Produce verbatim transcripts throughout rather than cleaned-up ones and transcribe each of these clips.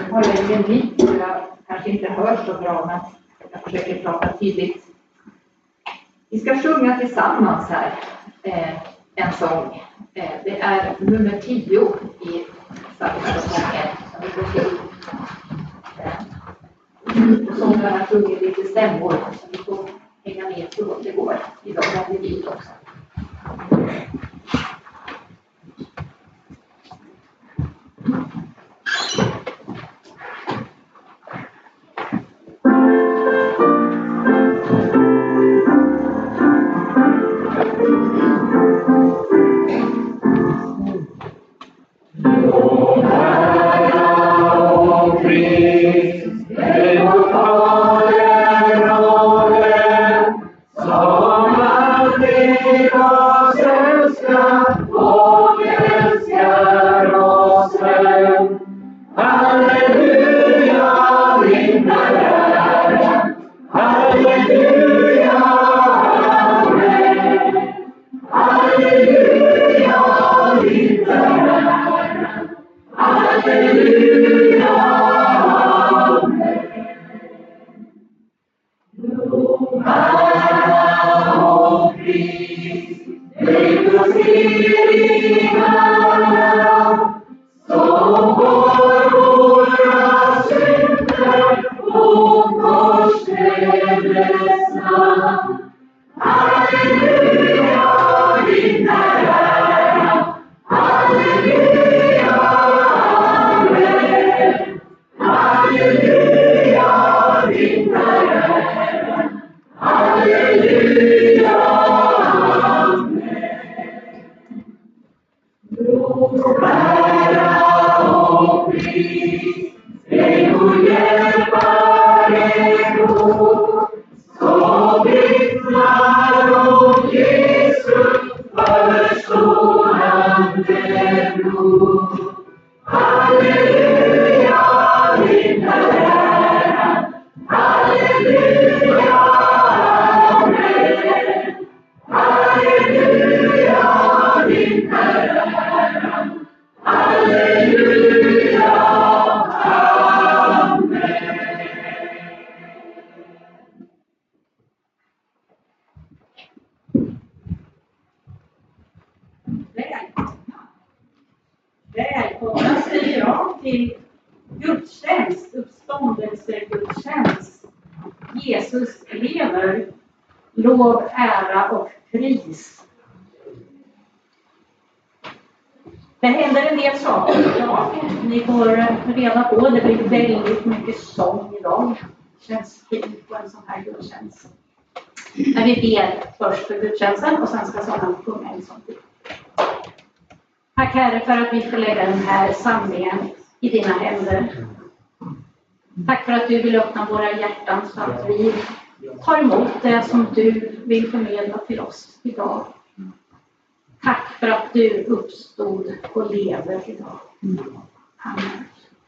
har jag ingen mick så jag kanske inte hör så bra, men jag försöker prata tydligt. Vi ska sjunga tillsammans här eh, en sång. Eh, det är nummer tio i psalmsången som vi går till. Eh, och sångarna sjunger lite stämmor så vi får hänga med så gott det går. Idag har vi dit också. Välkomna säger jag till gudstjänst, uppståndelsegudstjänst. Jesus lever, lov, ära och pris. Det händer en del saker idag. Ni får reda på, det blir väldigt mycket sång idag. Det känns fint på en sån här gudstjänst. Men vi ber först för gudstjänsten och sen ska sången sjunga en sån till. Tack Herre för att vi får lägga den här samlingen i dina händer. Tack för att du vill öppna våra hjärtan så att vi tar emot det som du vill förmedla till oss idag. Tack för att du uppstod och lever idag. Amen.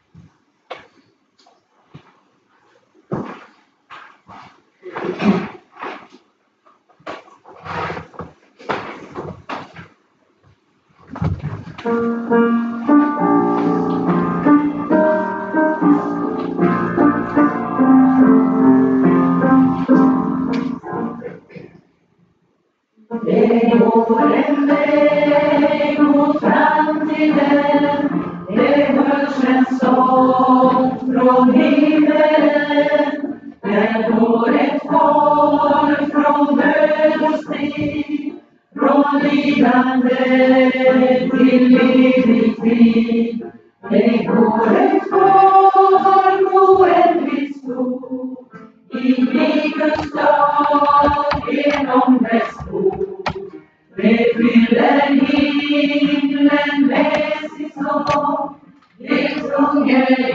Det går en väg mot framtiden, det hörs en sång från himlen. Det går ett folk från död och strid, från lidande till evig tid. Det går ett folk oändligt stort, i Guds stad genom dess ord. Det fyller himlen med sin sång, det sjunger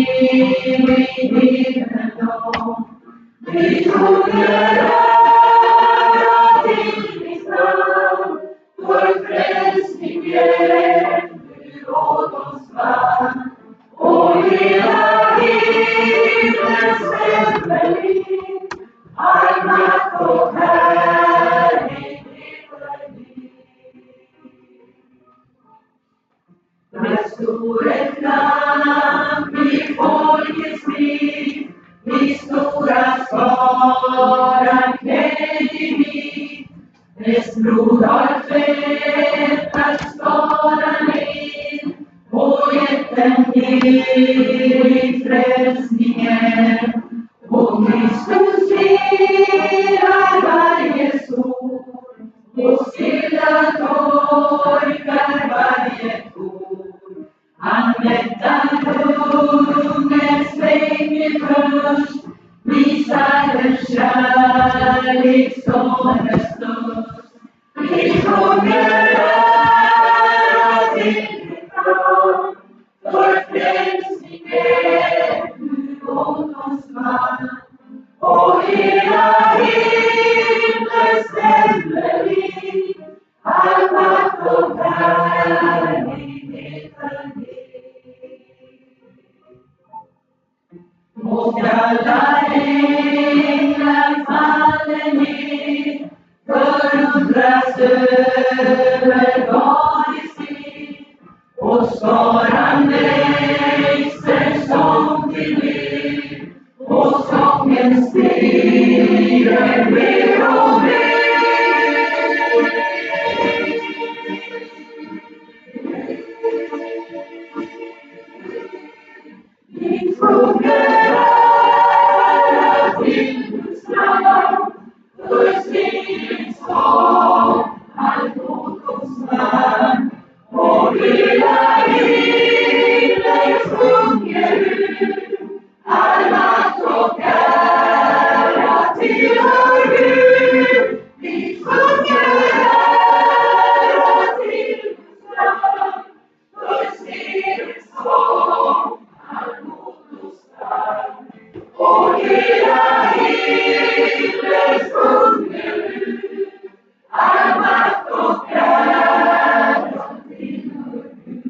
evigheten lång. Vi sjunger ära till ditt namn, för frälsning igen du åt oss vann. Och hela himlen stämmer in, all makt och härlighet är din. Med stor ett namn vi får Blod har tvättat skadan ren och gett en helig frälsningen. Och Kristus firar varje sol och stilla torkar varje tår. Han mättar hungerns längre törst, visar en kärlek som är störst. Vi sjunger ära till din namn, för frälsningen nu åt oss vann. Och hela himlen stämmer in, all makt och härlighet är din. Och alla änglar faller ner, förundras över vad de ser. Och skaran växer som till liv, och sången stiger mer och mer. Vi sjunger ära till Guds namn, för segerns sång allt åt oss vann. Och hela himlen sjunger ut, all makt och ära tillhör Gud. Vi sjunger ära till Guds namn, för segerns sång allt åt oss vann. Och hela himlen sjunger ut, all makt och ära tillhör Gud.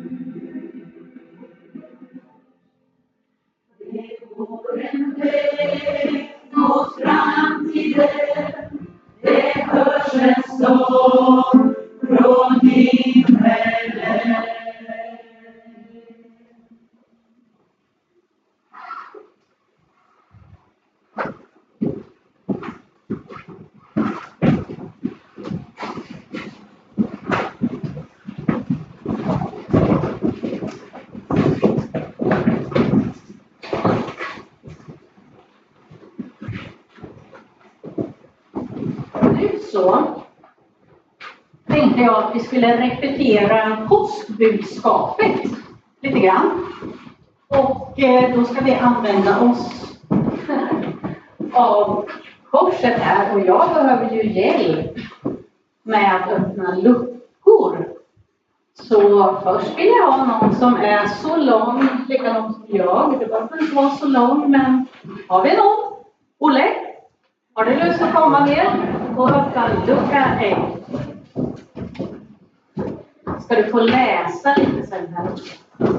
Det går en väg mot framtiden, det hörs en sång från himmelen. Nu så tänkte jag att vi skulle repetera påskbudskapet lite grann. Och eh, då ska vi använda oss av korset här. Och jag behöver ju hjälp med att öppna luckor. Så först vill jag ha någon som är så lång, lika lång som jag. Det behöver inte vara så lång, men har vi någon? Olle? Har du lust att komma ner och öppna lucka ett? Ska du få läsa lite sen här också?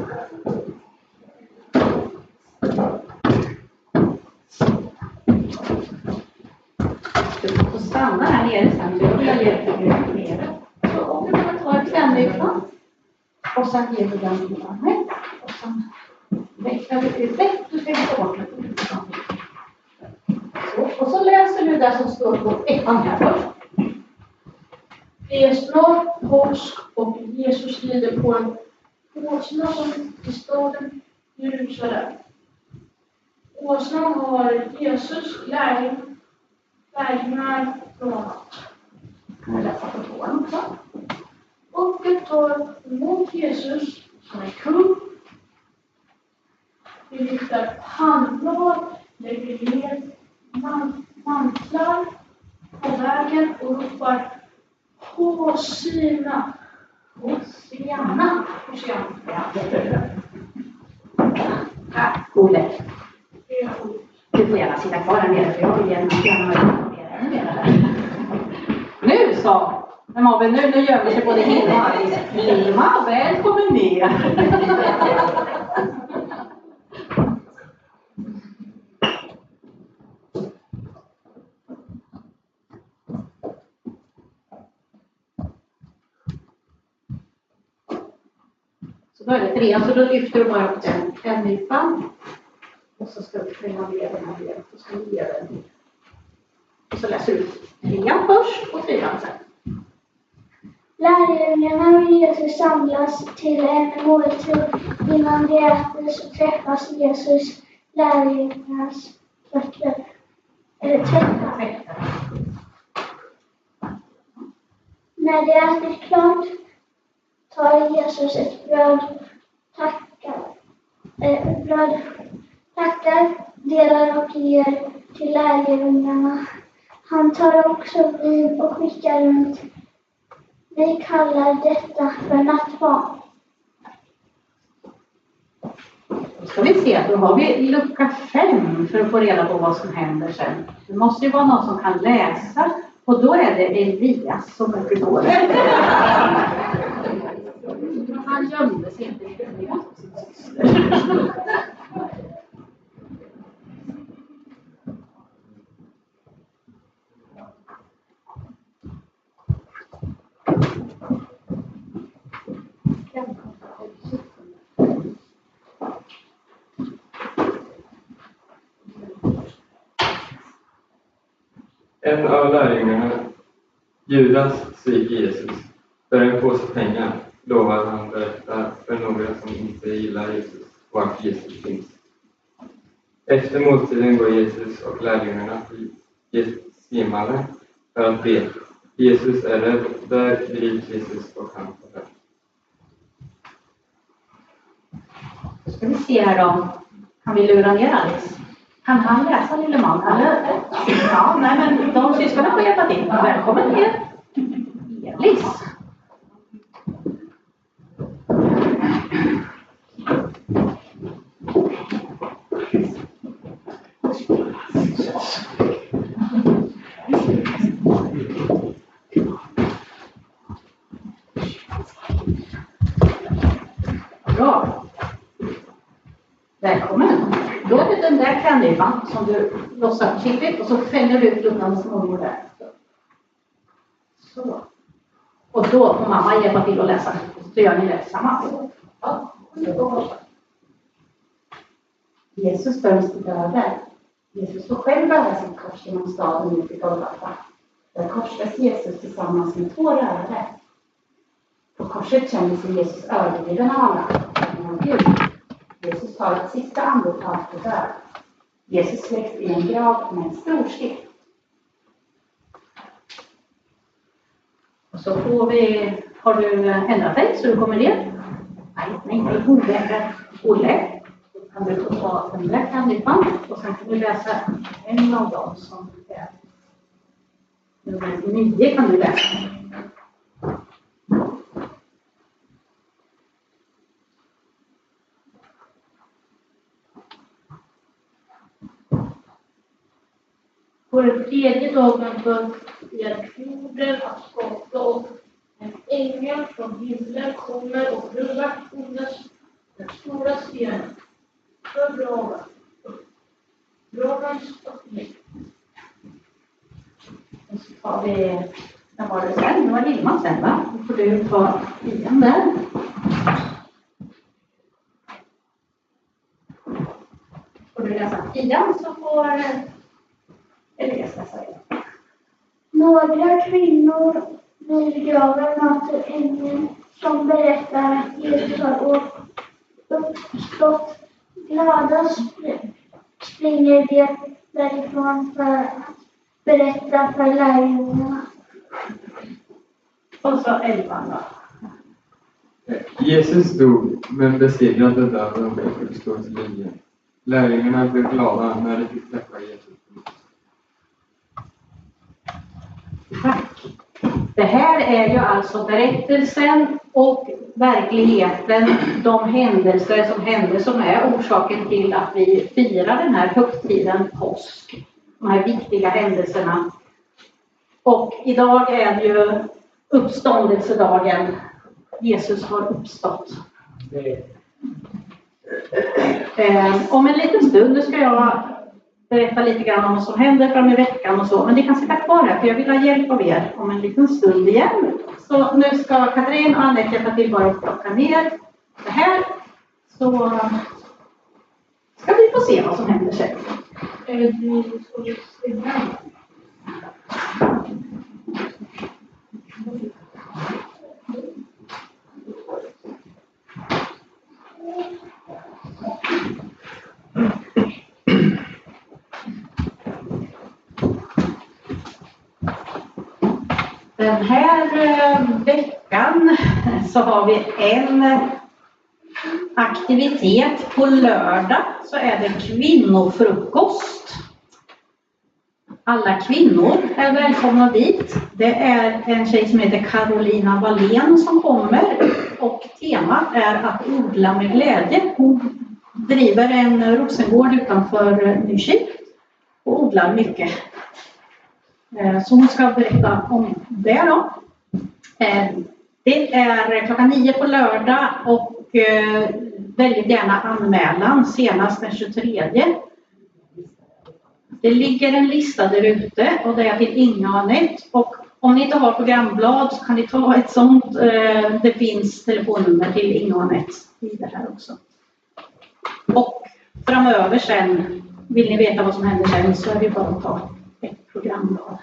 Du får stanna här nere sen, så jag vill ha hjälp dig nere. Så om du kan ta ett klämnyckan och sen ger du den till mig. Och sen vecklar du ut det. Du ska ta bort det. Så, och så läser du det som står på ettan här först. Det är snart påsk och Jesus lider på en åsna som i staden Jerusalem. Åsnan har Jesus lärjungar rånat. Kan jag läsa på tvåan också? Och det tar emot Jesus som är kung. Vi lyfter handblad, lägger ner man, mantlar på vägen och ropar Hosianna. Hosianna. Hosianna. Ja, Olle. Du får gärna sitta kvar här nere, för jag vill gärna gärna ännu mer där. Nu så! Vem har vi nu? Nu gör vi sig både Hilma och Alice. Hilma, välkommen ner! Så då är det tre, så då lyfter du bara upp den klämnypan. Och så ska du skilja ner den här delen. Så ska du ge den. Och så läser du trean först och fyran sen. Lärjungarna och Jesus samlas till en måltid. Innan de äter så träffas Jesus lärjungarnas fötter. Eller tvättar. När de ätit klart tar Jesus ett bröd, tackar, eh, bröd, tackar, delar och ger till lärjungarna. Han tar också vin och skickar runt. Vi kallar detta för nattvard. Då ska vi se, då har vi lucka fem för att få reda på vad som händer sen. Det måste ju vara någon som kan läsa. Och då är det Elias som åker på det. Han gömde sig inte riktigt med sin syster. En av lärjungarna, Judas, sviker Jesus. För en påse pengar lovar han berätta för några som inte gillar Jesus vart Jesus finns. Efter måltiden går Jesus och lärjungarna till Getsemane för att be. Jesus är rädd. Där grips Jesus och han får rädd. Då ska vi se här då. Kan vi lura ner Alice? Kan han läsa, lille man? Eller? Ja, nej, men de syskonen får hjälpa till. Välkommen ner. Elis. Bra. Välkommen. Då är det den där kandivan som du lossar försiktigt och så fäller du ut lugnande småningom där. Så. Och då får mamma hjälpa till att läsa. Så gör ni det tillsammans. Ja. Jesus döms till döden. Jesus får själv bära sitt kors genom staden ut i Golgata. Där korsas Jesus tillsammans med två rövare. På korset känner sig Jesus övergiven av alla. Jesus tar ett sista andetag på död. Jesus läggs i en grav med en stor sten. Och så får vi, har du ändrat dig så du kommer ner? Nej, nej, nej, ovägrat Olle. Då kan du få ta den där kandipan och sen kan du läsa en av dem som är nummer nio kan du läsa. På den tredje dagen börjar jorden att skaka och en ängel från himlen kommer och rullar under den stora stenen för graven. Gravens öppning. Och så tar vi, när var det sen? Det var Hilma sen va? Då får du ta igen där. Får du läsa igen så får Elias läsa igen. Några kvinnor vid graven möter ängeln som berättar att Jesus har uppstått. Glada springer de därifrån för att berätta för lärjungarna. Och så elvan då. Jesus dog, men besegrade döden och uppstod till liv. Lärjungarna blev glada när de fick träffa Jesus. Tack. Det här är ju alltså berättelsen och verkligheten, de händelser som hände som är orsaken till att vi firar den här högtiden påsk. De här viktiga händelserna. Och idag är det ju uppståndelsedagen. Jesus har uppstått. Eh, om en liten stund nu ska jag berätta lite grann om vad som händer fram i veckan och så. Men det kan sitta kvar här för jag vill ha hjälp av er om en liten stund igen. Så nu ska Katrin och Anette hjälpa till bara att plocka ner det här. Så ska vi få se vad som händer sen. Den här veckan så har vi en aktivitet. På lördag så är det kvinnofrukost. Alla kvinnor är välkomna dit. Det är en tjej som heter Carolina Wallén som kommer. Och temat är att odla med glädje. Hon driver en rosengård utanför Nykil och odlar mycket. Så hon ska berätta om det då. Det är klockan nio på lördag och väldigt gärna anmälan senast den tjugotredje. Det ligger en lista där ute och det är till Inga och Anette. Och om ni inte har programblad så kan ni ta ett sånt. Det finns telefonnummer till Inga och Anette i det här också. Och framöver sen, vill ni veta vad som händer sen, så är det bara att ta ett programblad.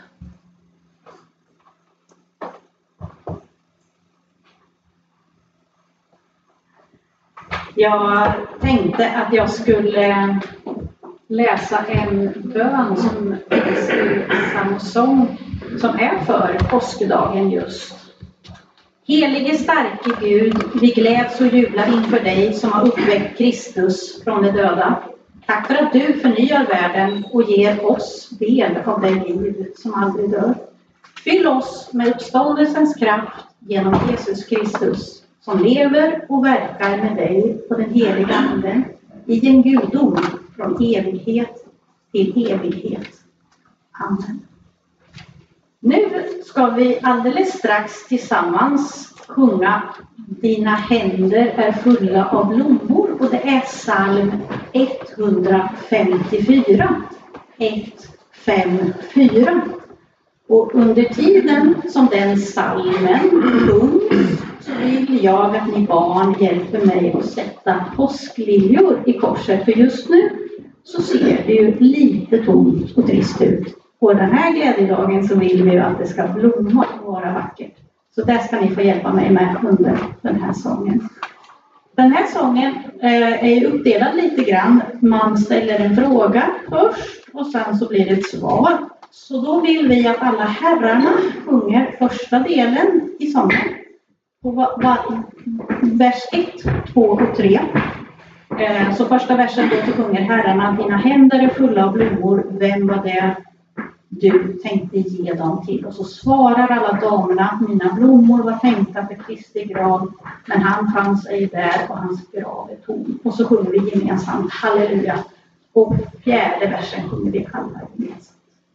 Jag tänkte att jag skulle läsa en bön som finns i psalmsång som är för påskdagen just. Helige starke Gud, vi gläds och jublar inför dig som har uppväckt Kristus från de döda. Tack för att du förnyar världen och ger oss del av det liv som aldrig dör. Fyll oss med uppståndelsens kraft genom Jesus Kristus som lever och verkar med dig på den heliga anden i en gudom från evighet till evighet. Amen. Nu ska vi alldeles strax tillsammans sjunga Dina händer är fulla av blommor, och det är psalm etthundrafemtiofyra. etthundrafemtiofyra. Och under tiden som den psalmen sjungs så vill jag att ni barn hjälper mig att sätta påskliljor i korset. För just nu så ser det ju lite tomt och trist ut. På den här glädjedagen så vill vi ju att det ska blomma och vara vackert. Så där ska ni få hjälpa mig med under den här sången. Den här sången eh, är ju uppdelad lite grann. Man ställer en fråga först och sen så blir det ett svar. Så då vill vi att alla herrarna sjunger första delen i sången. På va, va, vers ett, två och tre. Eh, så första versen då så sjunger herrarna: dina händer är fulla av blommor, vem var det du tänkte ge dem till? Och så svarar alla damerna: mina blommor var tänkta för Kristi grav, men han fanns ej där och hans grav är tom. Och så sjunger vi gemensamt halleluja. Och fjärde versen sjunger vi alla gemensamt.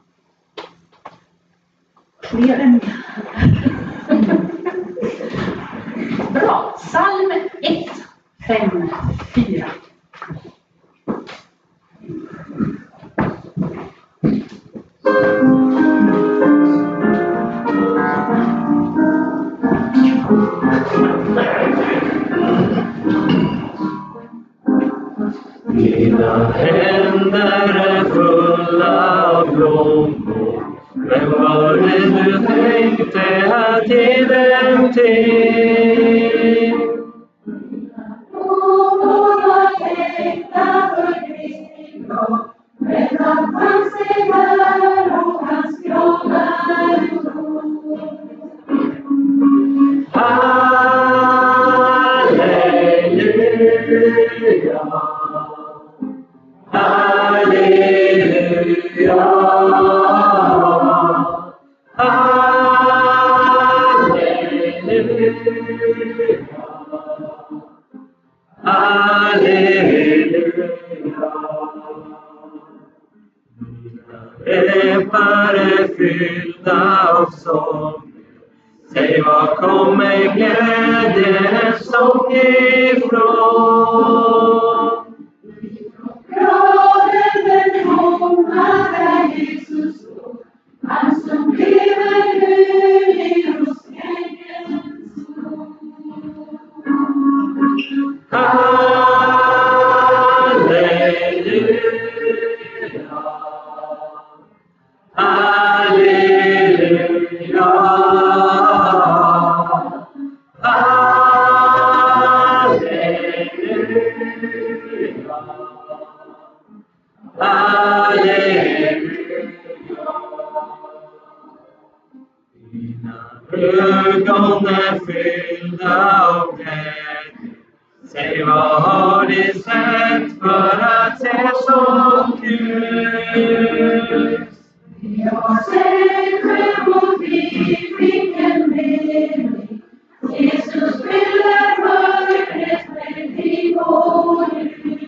Fler än bra. Psalm ett, fem, fyra. Dina händer är fulla av blommor, vem var det du tänkte att ge dem till? Blommor var tänkta för Kristi grav, men han fanns ej där och hans grav är tom. Halleluja, halleluja, halleluja, halleluja. Läppar är fyllda av sång, säg var kommer glädjens sång ifrån? Graven den tomma där Jesus står, han som lever nu i roskängens blod. Halleluja, halleluja, halleluja, Ögon är fyllda av glädje. Säg vad har de sett för att se så ljus? Vi har sett själv och vi fick en mening. Jesus fyller mörkret med liv och ljus.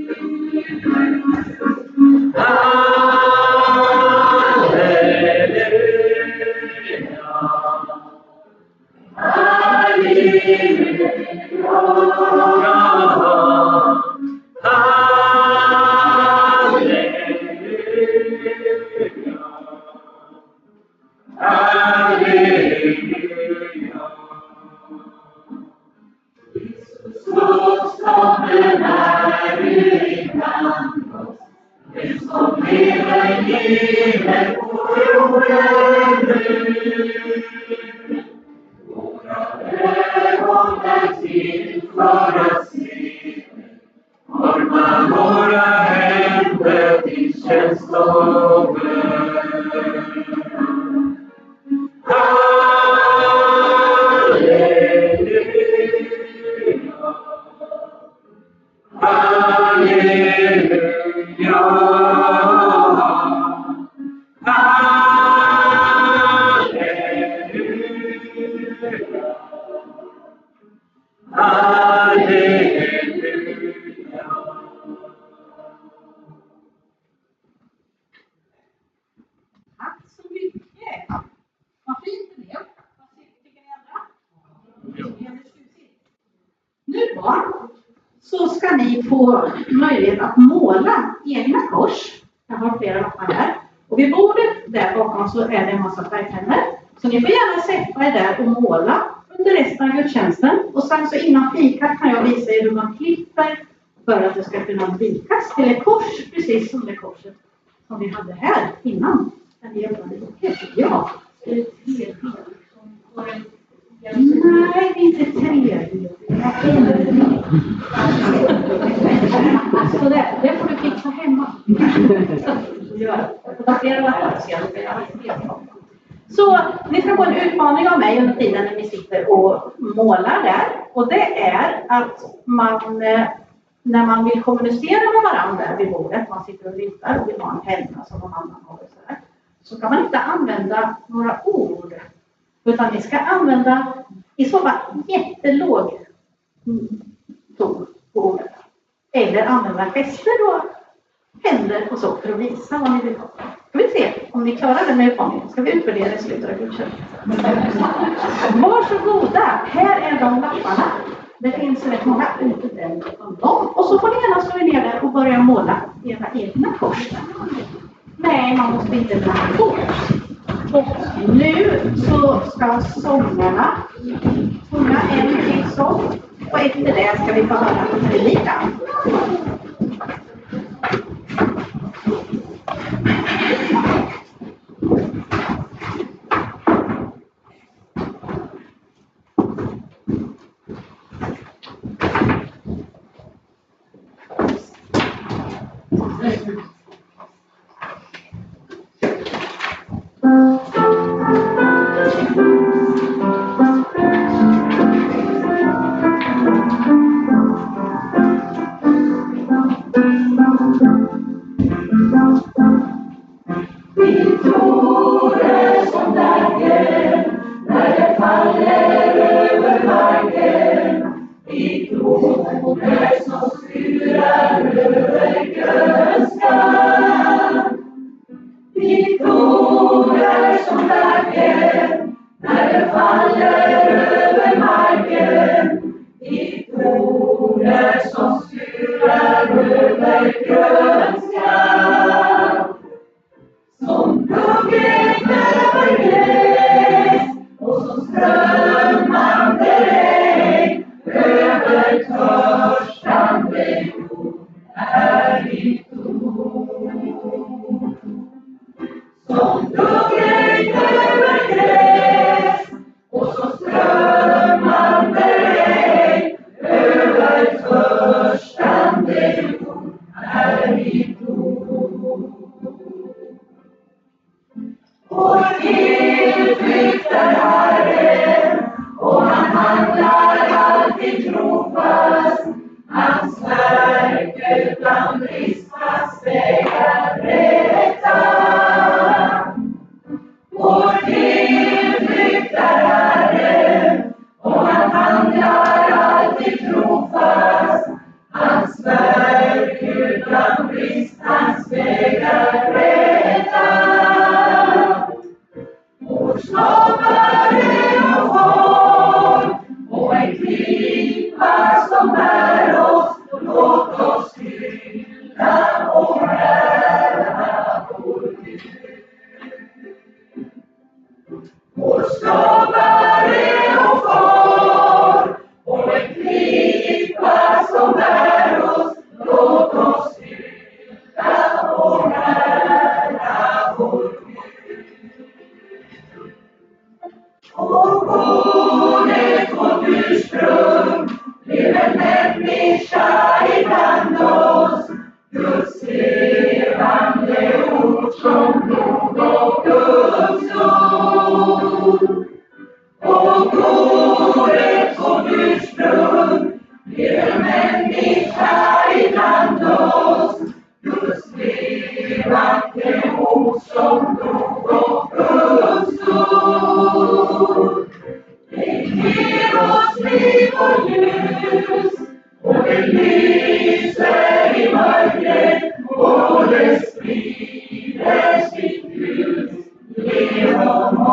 Så ska ni få möjlighet att måla egna kors. Jag har flera lappar här. Och vid bordet där bakom så är det en massa färgpennor. Så ni får gärna sätta er där och måla under resten av gudstjänsten. Och sen så innan fikat kan jag visa er hur man klipper för att det ska kunna vikas till ett kors. Precis som det korset som vi hade här innan. När vi öppnade boken. Ja. Nej, det är inte tre. Så det, det får du fixa hemma. Så ni ska få en utmaning av mig under tiden när ni sitter och målar där. Och det är att man, när man vill kommunicera med varandra vid bordet, man sitter och ritar och vill ha en penna som någon annan har och sådär, så kan man inte använda några ord. Utan ni ska använda i så fall jättelåg ton på ordet. Eller använda gester och händer och så för att visa vad ni vill ha. Ska vi se om ni klarar den med utmaningen. Ska vi utvärdera i slutet av gudstjänsten. Varsågoda, här är de lapparna. Det finns rätt många ute där om dem. Och så får ni gärna slå ner där och börja måla era egna kors. Nej, man måste inte blanda kors. Och nu så ska sångarna sjunga en till sång. Och efter det ska vi få höra predikan. Som dugg regn över gräs och tillflykter Herren, och han handlar alltid trofast. Hans verk utan brist, hans vägar rätta. Vår tillflykt är Herren, och han handlar alltid trofast. Hans verk utan brist, hans vägar rätta. Vår skapare och far, och en klippa som bär oss, låt oss hylla och ära vår Gud. Vår skapare och far, och en klippa som bär oss, låt oss hylla och ära vår Gud. Och ordet vårt ursprung blev en människa ibland oss, Guds levande ord som dog och uppstod. Och ordet vårt ursprung blev en människa ibland oss, Guds levande ord som dog och uppstod. Det ger oss liv och ljus, och det lyser i mörkret, och det sprider sitt ljus genom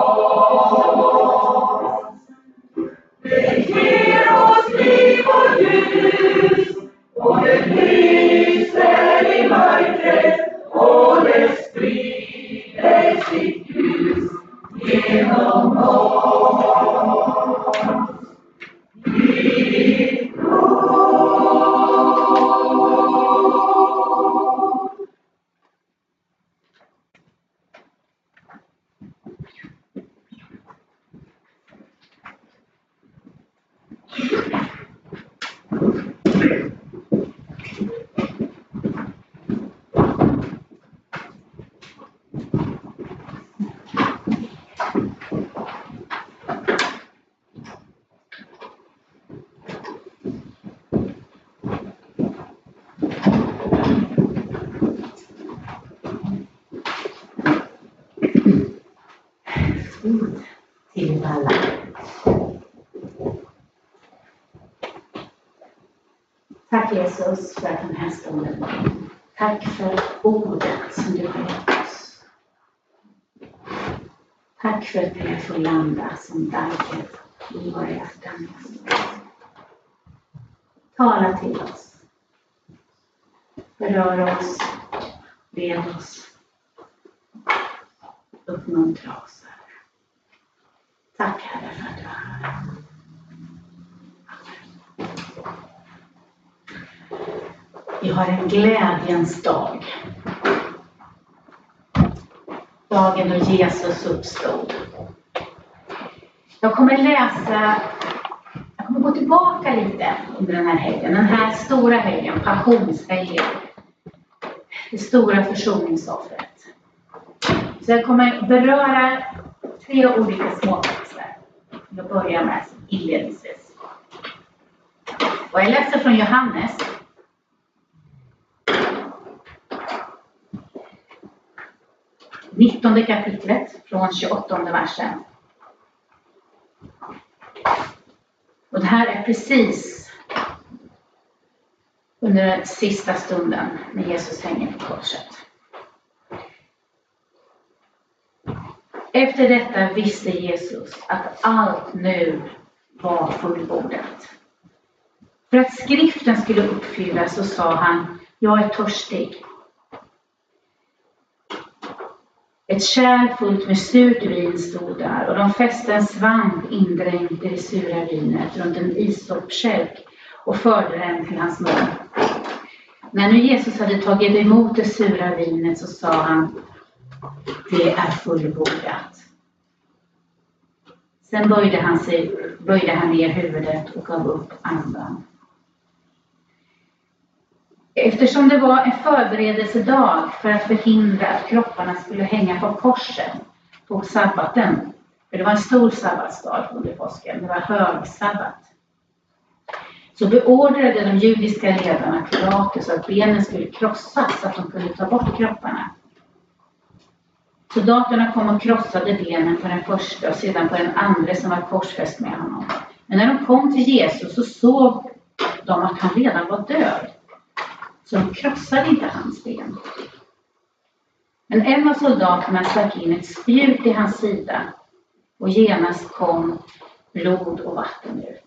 oss. Det ger oss liv och ljus, och det lyser i mörkret, och det sprider sitt ljus genom oss. Vi till alla. Tack Jesus för den här stunden. Tack för ordet som du har gett oss. Tack för att vi får landa som daget i våra hjärtan. Tala till oss. Berör oss. Led oss. Uppmuntra oss. Tack Herre för att du är här. Vi har en glädjens dag. Dagen då Jesus uppstod. Jag kommer läsa, jag kommer gå tillbaka lite under den här helgen. Den här stora helgen, passionshelgen. Det stora försoningsoffret. Så jag kommer beröra tre olika småtexter. Jag börjar med inledningsvis. Och jag läser från Johannes. nittonde kapitlet från tjugoåttonde versen. Och det här är precis under den sista stunden när Jesus hänger på korset. Efter detta visste Jesus att allt nu var fullbordat. För att skriften skulle uppfyllas så sa han, jag är törstig. Ett kärl fullt med surt vin stod där och de fäste en svamp indränkt i det sura vinet runt en isopskälk och förde den till hans mun. När nu Jesus hade tagit emot det sura vinet så sa han, det är fullbordat. Sen böjde han, sig, böjde han ner huvudet och gav upp andan. Eftersom det var en förberedelsedag för att förhindra att kropparna skulle hänga på korsen på sabbaten. För det var en stor sabbatsdag under påsken. Det var högsabbat. Så beordrade de judiska ledarna Pilatus att benen skulle krossas så att de kunde ta bort kropparna. Soldaterna kom och krossade benen på den första och sedan på den andra som var korsfäst med honom. Men när de kom till Jesus så såg de att han redan var död. Så de krossade inte hans ben. Men en av soldaterna stack in ett spjut i hans sida och genast kom blod och vatten ut.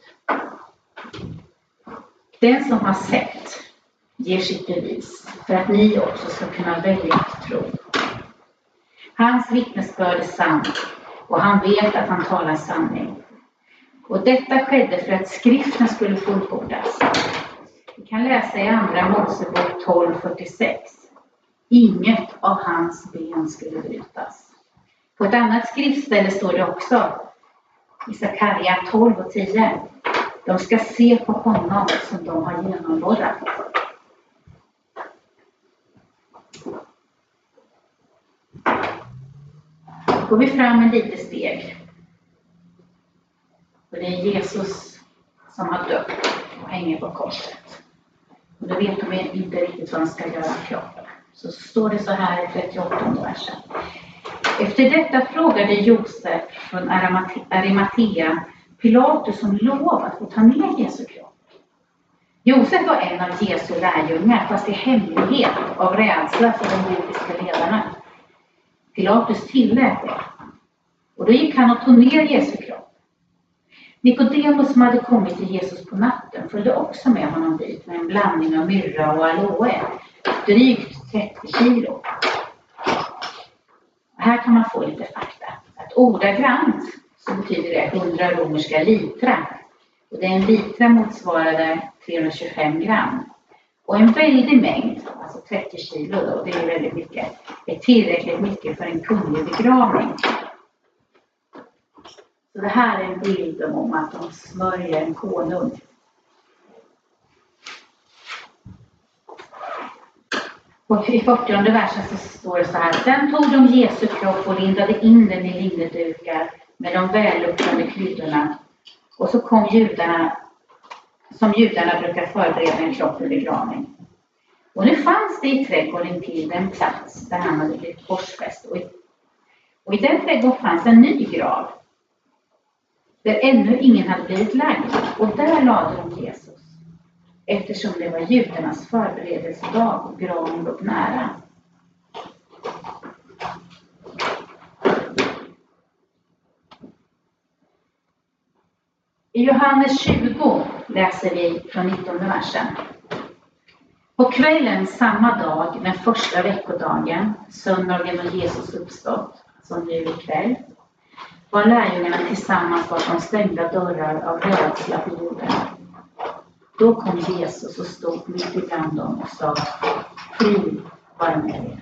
Den som har sett ger sitt bevis för att ni också ska kunna välja att tro. Hans vittnesbörd är sant och han vet att han talar sanning. Och detta skedde för att skriften skulle fullbordas. Vi kan läsa i andra Mosebok tolv fyrtiosex. Inget av hans ben skulle brytas. På ett annat skriftställe står det också i Sakarja tolv och tio. De ska se på honom som de har genomborrat. Då går vi fram en liten steg. Och det är Jesus som har dött och hänger på korset. Och då vet de inte riktigt vad de ska göra av kroppen. Så står det så här i trettioåttonde versen. Efter detta frågade Josef från Arimatea Pilatus som lov att få ta ner Jesu kropp. Josef var en av Jesu lärjungar fast i hemlighet av rädsla för de judiska ledarna. Pilatus tillät det. Och då gick han och tog ner Jesu kropp. Nikodemus som hade kommit till Jesus på natten följde också med honom dit med en blandning av myrra och aloe. Drygt trettio kilo. Och här kan man få lite fakta. Att ordagrant så betyder det hundra romerska litra. Och det är en litra motsvarade trehundratjugofem gram. Och en väldig mängd, alltså trettio kilo då, det är väldigt mycket. Det är tillräckligt mycket för en kunglig begravning. Så det här är en bild om att de smörjer en konung. Och i fyrtionde versen så står det så här. Sen tog de Jesu kropp och lindade in den i linnedukar med de välluktande kryddorna. Och så kom judarna, som judarna brukar förbereda en kropp för begravning. Och nu fanns det i trädgården till den plats där han hade blivit korsfäst. Och i, och i den trädgården fanns en ny grav. Där ännu ingen hade blivit lagd. Och där lade de Jesus. Eftersom det var judarnas förberedelsedag och graven låg nära. I Johannes tjugo läser vi från nittonde versen. På kvällen samma dag, den första veckodagen, söndagen då Jesus uppstått, som nu ikväll, var lärjungarna tillsammans bakom stängda dörrar av rädsla för jorden. Då kom Jesus och stod mitt ibland dem och sa, frid vare med er.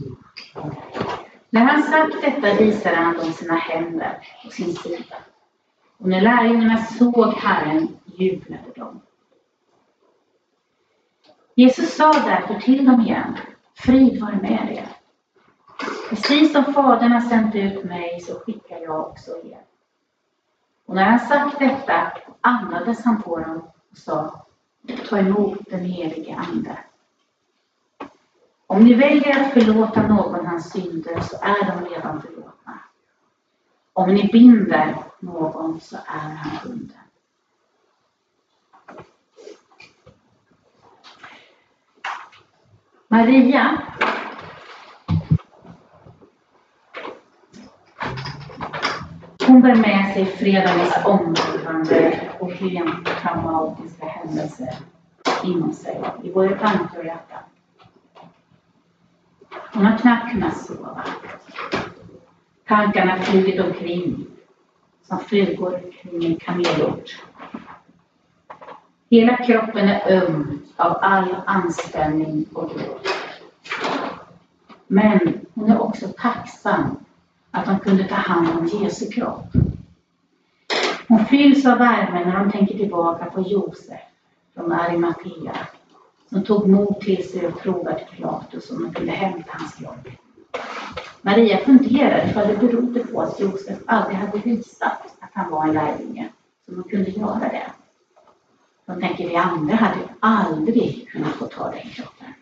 När han sagt detta visade han dem sina händer och sin sida. Och när lärjungarna såg Herren jublade de. Jesus sa därför till dem igen, frid vare med er. Precis som Fadern har sänt ut mig så skickar jag också er. Och när han sagt detta andades han på dem och sa, ta emot den helige ande. Om ni väljer att förlåta någon hans synder så är de redan förlåtna. Om ni binder någon så är han bunden. Maria hon bär med sig fredagens omvälvande och rent traumatiska händelser inom sig, i både tankar och hjärta. Hon har knappt kunnat sova. Tankarna flugit omkring som flugor kring en kamelort. Hela kroppen är öm av all anspänning och gråt. Men hon är också tacksam att de kunde ta hand om Jesu kropp. Hon fylls av värme när de tänker tillbaka på Josef från Arimatea som tog mod till sig och frågade Pilatus om de kunde hämta hans kropp. Maria funderade för det berodde på att Josef aldrig hade visat att han var en lärjunge, så man kunde göra det. De tänker vi andra hade aldrig kunnat få ta den kroppen.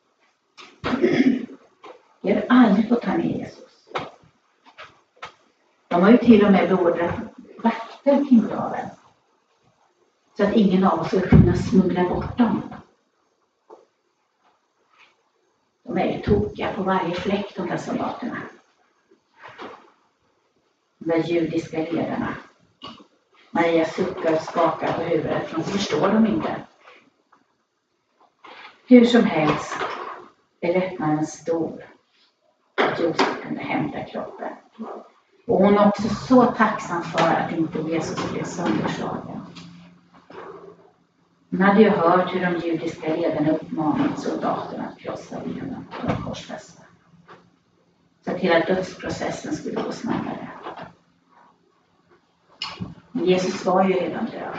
Vi hade aldrig fått ta med Jesus. De har ju till och med beordrat vakter kring graven. Så att ingen av oss skulle kunna smuggla bort dem. De är ju tokiga på varje fläck, de där soldaterna. De där judiska ledarna. Maria suckar och skakar på huvudet, för de förstår dem inte. Hur som helst är lättnaden stor att Josef kunde hämta kroppen. Och hon är också så tacksam för att inte Jesus blev sönderslagen. Hon hade ju hört hur de judiska ledarna uppmanade soldaterna att krossa benen på de korsfästa. Så att hela dödsprocessen skulle gå snabbare. Men Jesus var ju redan död.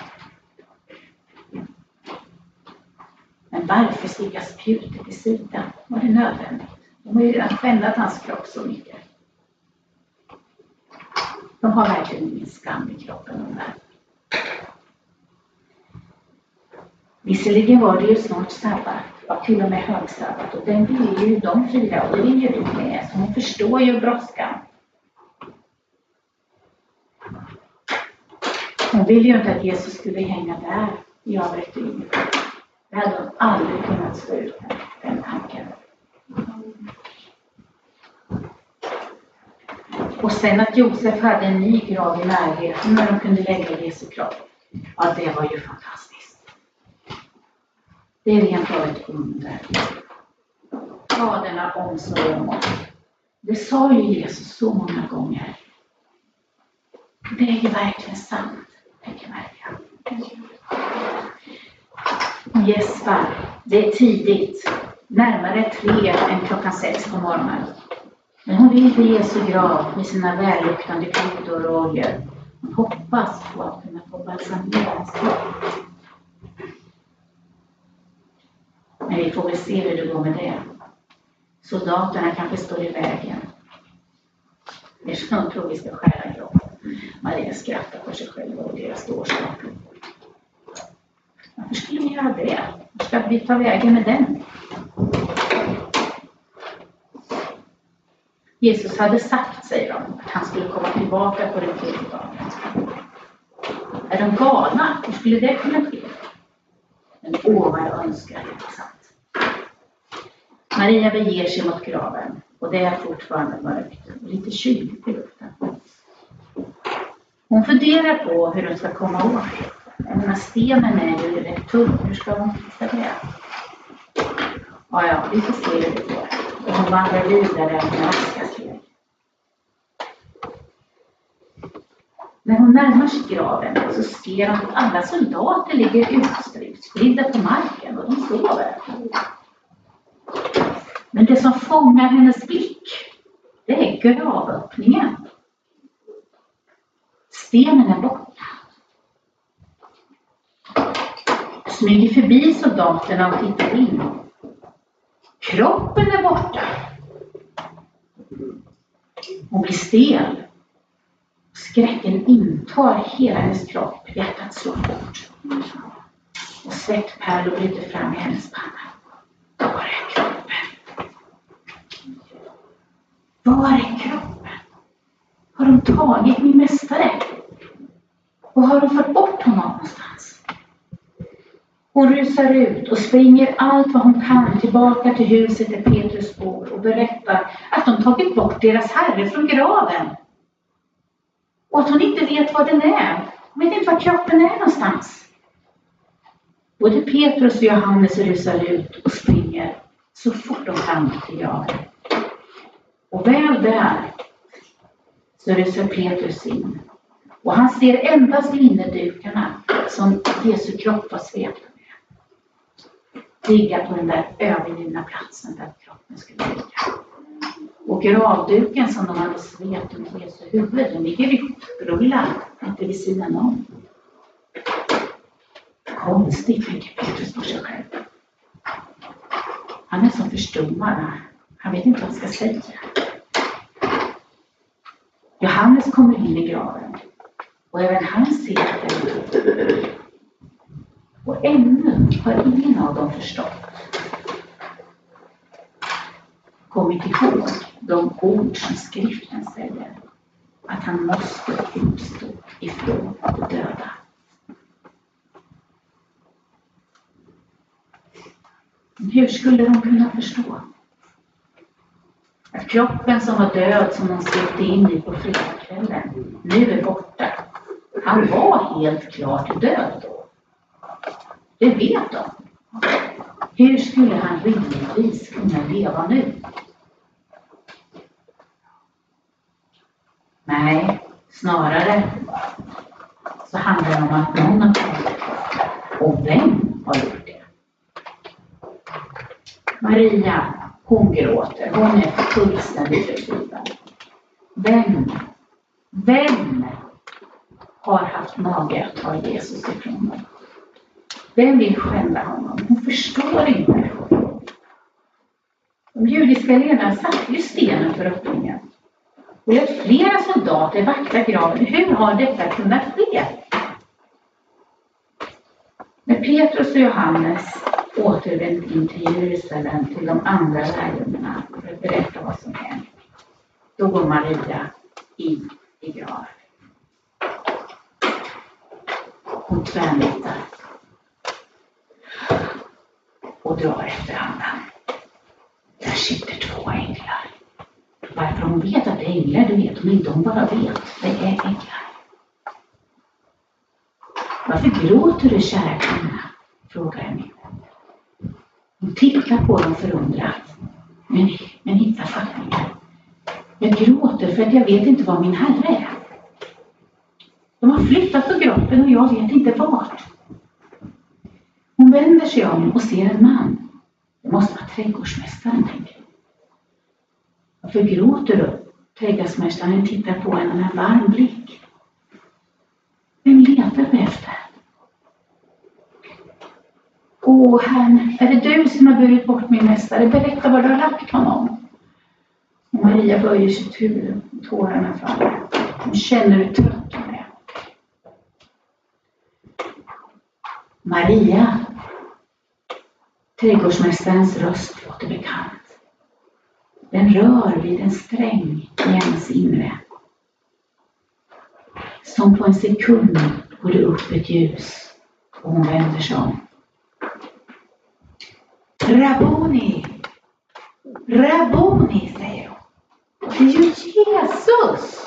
Men varför sticka spjutet i sidan? Var det nödvändigt? De har ju redan skändat hans kropp så mycket. De har verkligen ingen skam i kroppen om det. Visserligen var det ju snart sabbat, ja, till och med högsabbat, och den vill ju de fira och det vill ju du med, så hon förstår ju brådskan. Hon vill ju inte att Jesus skulle hänga där i över ett dygn. Det hade hon aldrig kunnat stå ut med, den tanken. Och sen att Josef hade en ny grav i närheten när de kunde lägga Jesu kropp. Ja, det var ju fantastiskt. Det är rent av ett under. Faderna omsorg om oss. Det sa ju Jesus så många gånger. Det är ju verkligen sant, tänker Maria. Gäspar, det är tidigt. Närmare tre än klockan sex på morgonen. Men hon vill till Jesu grav med sina välluktande kryddor och oljor. Hon hoppas på att kunna få balsamera hans kropp. Men vi får väl se hur det går med det. Soldaterna kanske står i vägen. Det är så de tror vi ska skära kroppen. Maria skrattar för sig själv och deras dårskap. Varför skulle ni göra det? Var ska vi ta vägen med den? Jesus hade sagt, säger de, att han skulle komma tillbaka på den tredje dagen. Är de galna? Hur skulle det kunna ske? Men åh, vad jag önskar att det var sant. Maria beger sig mot graven och det är fortfarande mörkt och lite kyligt i luften. Hon funderar på hur hon ska komma åt. Den här stenen är ju rätt tung. Hur ska hon fixa det? Ja, ja, vi får se hur det går. Och hon vandrar vidare med raska steg. När hon närmar sig graven så ser hon att alla soldater ligger utspridda på marken och de sover. Men det som fångar hennes blick, det är gravöppningen. Stenen är borta. Smyger förbi soldaterna och tittar in. Kroppen är borta. Hon blir stel. Skräcken intar hela hennes kropp. Hjärtat slår fort. Och svettpärlor bryter fram i hennes panna. Var är kroppen? Var är kroppen? Har de tagit min mästare? Och har de fått bort honom någonstans? Hon rusar ut och springer allt vad hon kan tillbaka till huset där Petrus bor och berättar att de tagit bort deras herre från graven. Och att hon inte vet var den är. Hon vet inte var kroppen är någonstans. Både Petrus och Johannes rusar ut och springer så fort de kan till graven. Och väl där så rusar Petrus in. Och han ser endast linnedukarna som Jesu kropp var svept med. Ligga på den där övergivna platsen där kroppen skulle ligga. Och gravduken som de hade svept med Jesu huvud, den ligger utrullar inte vid sidan om. Konstigt, tänker Petrus på sig själv. Han är som förstummad. Han vet inte vad han ska säga. Johannes kommer in i graven. Och även han ser det. Och ännu har ingen av dem förstått. Kommit ihåg de ord som skriften säger. Att han måste uppstå ifrån de döda. Hur skulle de kunna förstå? Att kroppen som var död som de svepte in i på fredagskvällen nu är borta. Han var helt klart död då. Det vet de. Hur skulle han rimligtvis kunna leva nu? Nej, snarare så handlar det om att någon har tagit det. Och vem har gjort det? Maria, hon gråter. Hon är fullständigt förtvivlad. Vem, vem har haft mage att ta Jesus ifrån honom? Vem vill skända honom? Hon förstår inte. De judiska ledarna satte ju stenen för öppningen. Och lät flera soldater vakta graven. Hur har detta kunnat ske? När Petrus och Johannes återvänt in till Jerusalem till de andra lärjungarna för att berätta vad som hänt, då går Maria in i graven. Hon tvärnitar och drar efter andan. Där sitter två änglar. Varför hon vet att det är änglar, det vet hon inte. Hon bara vet, det är änglar. Varför gråter du, kära kvinna? Frågar Emil. Hon tittar på dem förundrat. Men, men hittar fattningar. Jag gråter för att jag vet inte var min herre är. De har flyttat på kroppen och jag vet inte vart. Hon vänder sig om och ser en man. Det måste vara trädgårdsmästaren, tänker jag. Varför gråter du? Trädgårdsmästaren tittar på henne med en varm blick. Vem letar du efter? Åh, Herre, är det du som har burit bort min mästare? Berätta var du har lagt honom. Och Maria böjer sitt huvud och tårarna faller. Hon känner hur trött hon är. Maria. Trädgårdsmästarens röst låter bekant. Den rör vid en sträng i hennes inre. Som på en sekund går det upp ett ljus och hon vänder sig om. Rabboni! Rabboni, säger hon. Det är ju Jesus!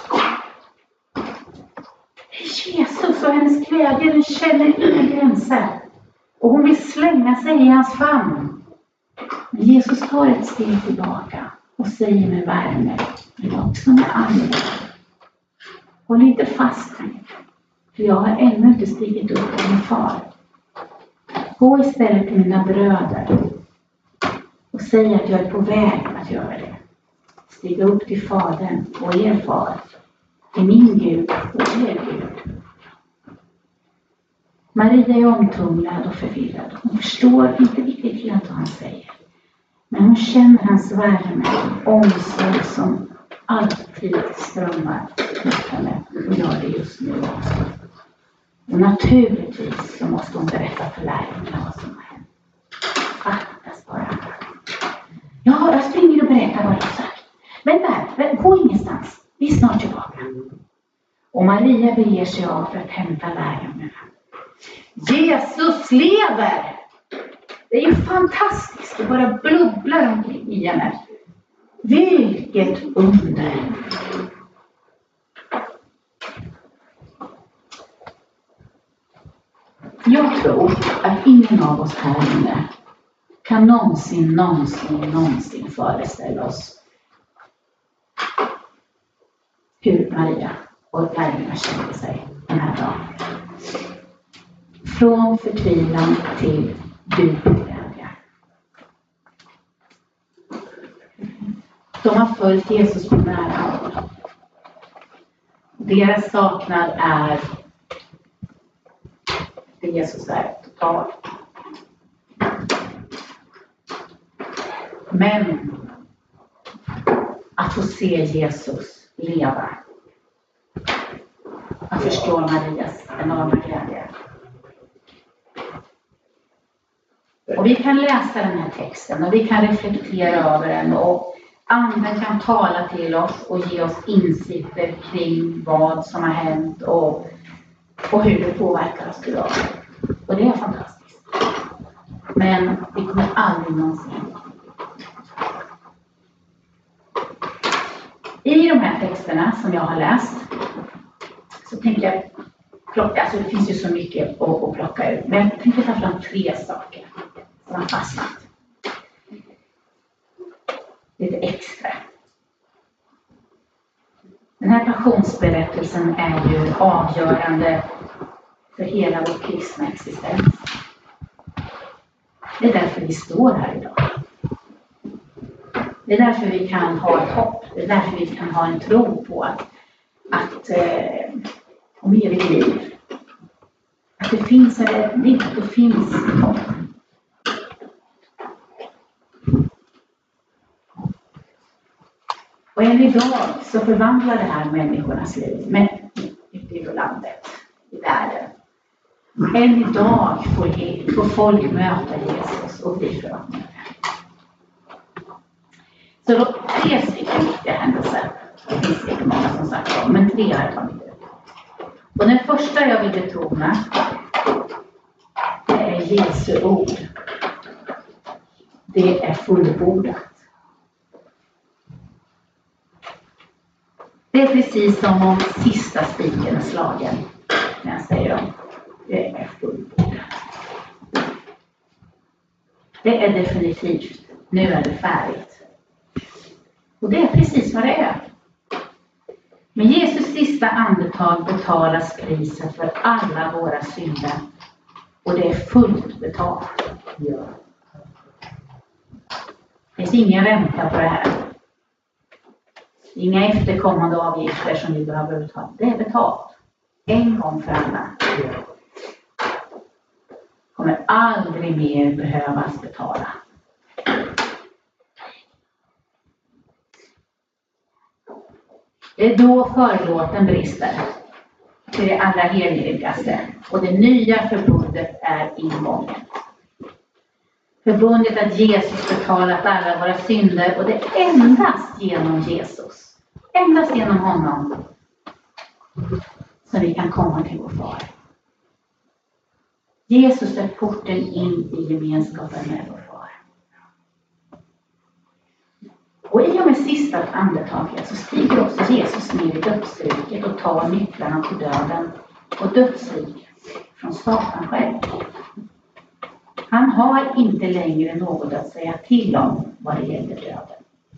Det är Jesus och hennes glädje, den känner inga gränser. Och hon vill slänga sig i hans famn. Men Jesus tar ett steg tillbaka och säger med värme, men också med allvar. Håll inte fast mig, för jag har ännu inte stigit upp till min far. Gå istället till mina bröder och säg att jag är på väg att göra det. Stiga upp till Fadern och er far, till min Gud och er Gud. Maria är omtumlad och förvirrad. Hon förstår inte riktigt helt vad han säger. Men hon känner hans värme och omsorg som alltid strömmar mot henne. Och gör det just nu också. Och naturligtvis så måste hon berätta för lärarna vad som har hänt. Fattas bara. Ja, jag springer och berättar vad jag har sagt. Men där, gå ingenstans. Vi är snart tillbaka. Och Maria beger sig av för att hämta lärjungarna. Jesus lever! Det är ju fantastiskt. Det bara bubblar omkring i henne. Vilket under! Jag tror att ingen av oss här inne kan någonsin, någonsin, någonsin föreställa oss hur Maria och lärjungarna kände sig den här dagen. Från förtvivlan till djup glädje. De har följt Jesus på nära håll. Deras saknad är det Jesus är totalt. Men att få se Jesus leva, förstår Marias enorma glädje. Och vi kan läsa den här texten och vi kan reflektera över den och Anden kan tala till oss och ge oss insikter kring vad som har hänt och, och hur det påverkar oss idag. Och det är fantastiskt. Men vi kommer aldrig någonsin. I de här texterna som jag har läst så tänker jag plocka, alltså det finns ju så mycket att, att plocka ut. Men jag tänker ta fram tre saker som har fastnat. Lite extra. Den här passionsberättelsen är ju avgörande för hela vår kristna existens. Det är därför vi står här idag. Det är därför vi kan ha ett hopp. Det är därför vi kan ha en tro på att, att eh, om evigt liv. Att det finns en räddning, att det finns hopp. Och än idag så förvandlar det här människornas liv, men ute i landet, i världen. Än idag får, får folk möta Jesus och bli förvandlade. Så då, tre stycken viktiga händelser. Det finns inte många som sagt om, men tre har jag tagit upp. Och den första jag vill betona det är Jesu ord. Det är fullbordat. Det är precis som om sista spiken är slagen när jag säger dem. Det är fullbordat. Det är definitivt. Nu är det färdigt. Och det är precis vad det är. Med Jesus sista andetag betalas priset för alla våra synder. Och det är fullt betalt. Det finns ingen ränta på det här. Inga efterkommande avgifter som vi behöver betala. Det är betalt. En gång för alla. Kommer aldrig mer behövas betala. Det är då förlåten brister. Till det allra heligaste. Och det nya förbundet är ingången. Förbundet att Jesus betalat alla våra synder. Och det är endast genom Jesus. Endast genom honom. Som vi kan komma till vår far. Jesus är porten in i gemenskapen med vår far. Och i och med sista andetaget så stiger också Jesus ner i dödsriket och tar nycklarna till döden och dödsriket från Satan själv. Han har inte längre något att säga till om vad det gäller döden.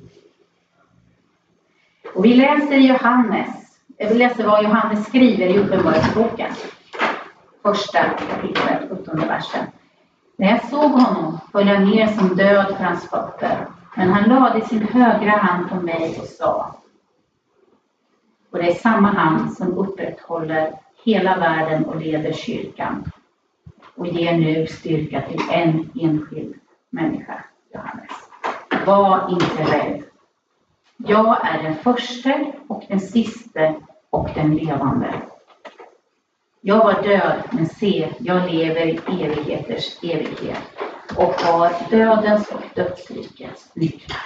Och vi läser i Johannes, jag vill läsa vad Johannes skriver i Uppenbarelseboken. Första kapitlet, sjuttonde versen. När jag såg honom föll jag ner som död för hans fötter. Men han lade sin högra hand på mig och sa. Och det är samma hand som upprätthåller hela världen och leder kyrkan. Och ger nu styrka till en enskild människa, Johannes. Var inte rädd. Jag är den första och den sista och den levande. Jag var död, men se, jag lever i evigheters evighet. Och har dödens och dödsrikets nycklar.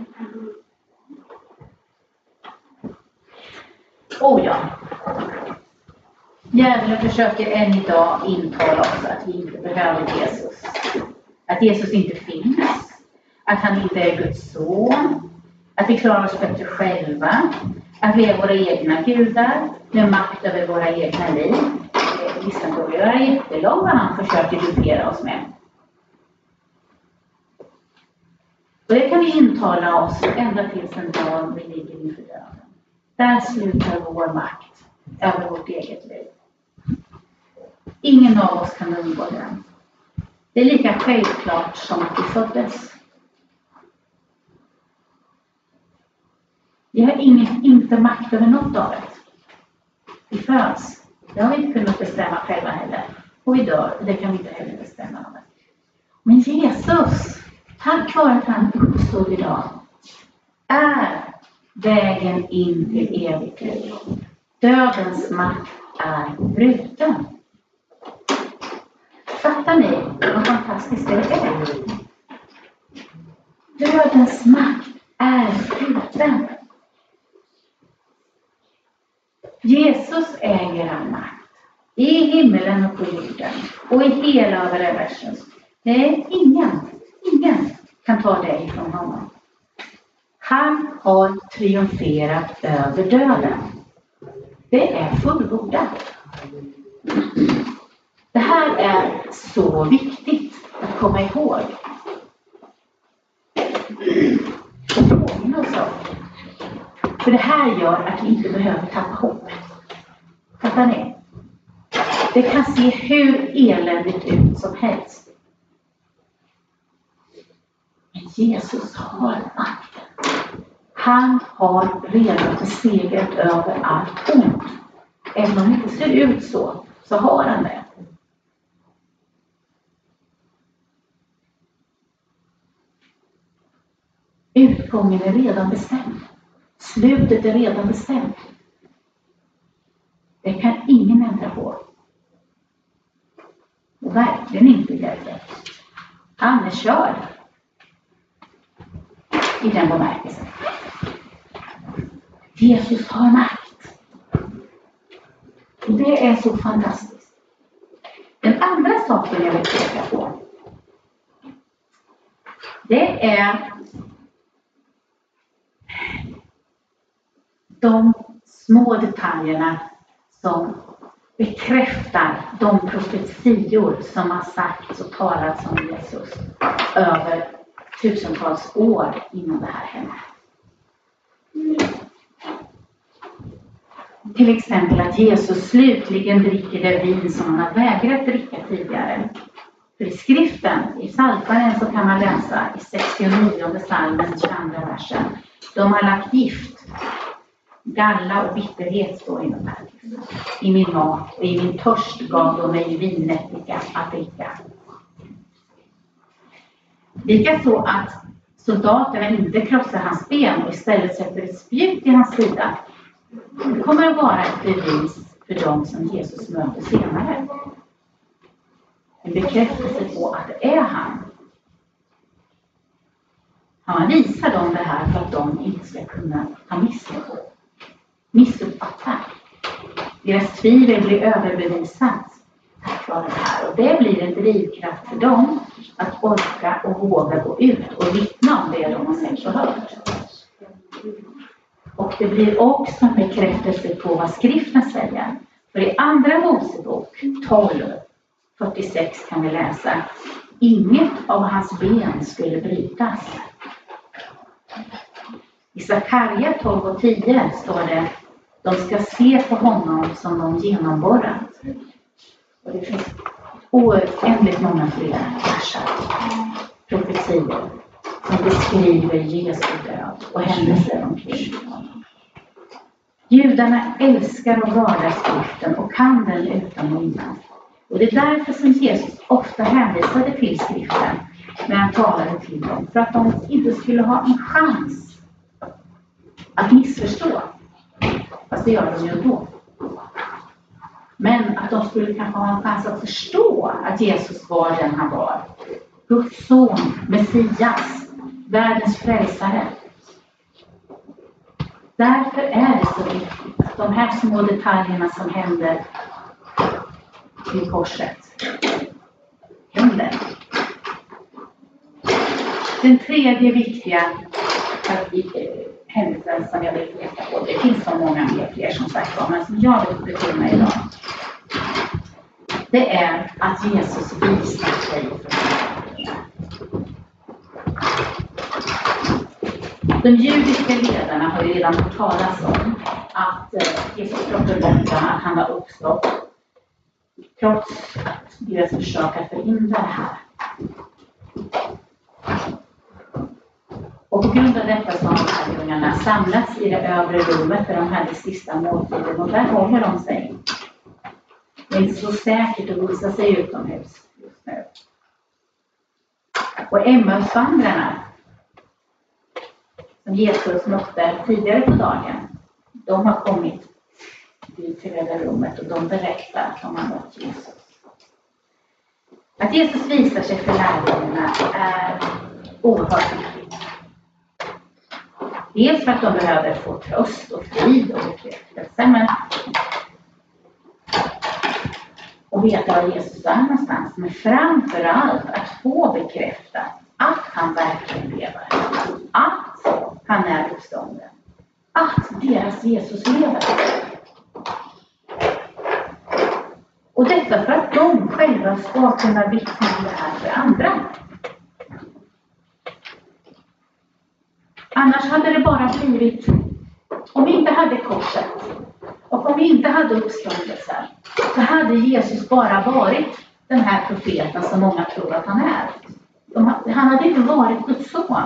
Oh ja. Djävulen försöker än idag intala oss att vi inte behöver Jesus. Att Jesus inte finns. Att han inte är Guds son. Att vi klarar oss bättre själva. Att vi är våra egna gudar. Med makt över våra egna liv. Listan borde göra jättelång vad han försöker dupera oss med. Och det kan vi intala oss ända tills en dag vi ligger inför döden. Där slutar vår makt över vårt eget liv. Ingen av oss kan undgå den. Det är lika självklart som att vi föddes. Vi har ingen, inte makt över något av det. Vi föds. Det har vi inte kunnat bestämma själva heller. Och vi dör. Det kan vi inte heller bestämma över. Men Jesus, tack vare att han uppstod idag, är vägen in till evigt liv. Dödens makt är bruten. Fattar ni vad fantastiskt det är? Dödens makt är bruten. Jesus äger all makt. I himmelen och på jorden. Och i hela universum. Nej, ingen, ingen kan ta det ifrån honom. Han har triumferat över döden. Det är fullbordat. Det här är så viktigt att komma ihåg. Och påminna oss om. För det här gör att vi inte behöver tappa hopp. Fattar ni? Det kan se hur eländigt ut som helst. Men Jesus har makten. Han har redan besegrat över allt ont. Även om det inte ser ut så, så har han det. Utgången är redan bestämd. Slutet är redan bestämt. Det kan ingen ändra på. Och verkligen inte hjälpa. Han är körd. I den bemärkelsen. Jesus har makt. Och det är så fantastiskt. Den andra saken jag vill peka på. Det är de små detaljerna som bekräftar de profetior som har sagts och talats om Jesus över tusentals år innan det här hände. Till exempel att Jesus slutligen dricker det vin som han har vägrat dricka tidigare. För i skriften, i Psaltaren, så kan man läsa i sextionionde psalmen, tjugoandra versen. De har lagt gift, galla och bitterhet, står inom här. I min mat och i min törst gav de mig vinättika att dricka. Likaså att soldaterna inte krossar hans ben och istället sätter ett spjut i hans sida. Det kommer att vara ett bevis för dem som Jesus möter senare. En bekräftelse på att det är han. Han visar dem det här för att de inte ska kunna ha missuppfattat. missuppfatta. Deras tvivel blir överbevisat för det här. Och det blir en drivkraft för dem att orka och våga gå ut och vittna om det de har sett och hört. Och det blir också en bekräftelse på vad skriften säger. För i andra Mosebok tolv fyrtiosex kan vi läsa: inget av hans ben skulle brytas. I Sakarja tolv och tio står det: de ska se på honom som de genomborrat. Och det finns oändligt många fler versar, profetior, som beskriver Jesu död och händelser omkring honom. Judarna älskar och vardar skriften och kan den utan och innan. Och det är därför som Jesus ofta hänvisade till skriften när han talade till dem. För att de inte skulle ha en chans att missförstå. Fast det gör de ju då. Men att de skulle kanske ha en chans att förstå att Jesus var den han var. Guds son, Messias, världens frälsare. Därför är det så viktigt att de här små detaljerna som händer i korset händer. Den tredje viktiga händelsen som jag vill peka på, det finns så många mer fler som sagt var, men som jag vill betona idag, det är att Jesus visar sig för människorna. De judiska ledarna har ju redan hört talas om att Jesus pratade borta, att han har uppstått, trots deras försök att förhindra det här. Och på grund av detta så har lärjungarna samlats i det övre rummet där de hade sista måltiden, och där håller de sig. Det är inte så säkert att visa sig utomhus just nu. Och Emmausvandrarna, som Jesus mötte tidigare på dagen, de har kommit vid tillreda rummet och de berättar att de har mött Jesus. Att Jesus visar sig för lärjungarna är oerhört viktigt. Dels för att de behöver få tröst och frid och bekräftelse, men och veta var Jesus är någonstans, men framförallt att få bekräfta att han verkligen lever, att han är uppstånden, att deras Jesus lever. Och detta för att de själva ska kunna vittna om det här för andra. Annars hade det bara blivit, om vi inte hade korset och om vi inte hade uppståndelsen, så hade Jesus bara varit den här profeten som många tror att han är. Han hade inte varit Guds son.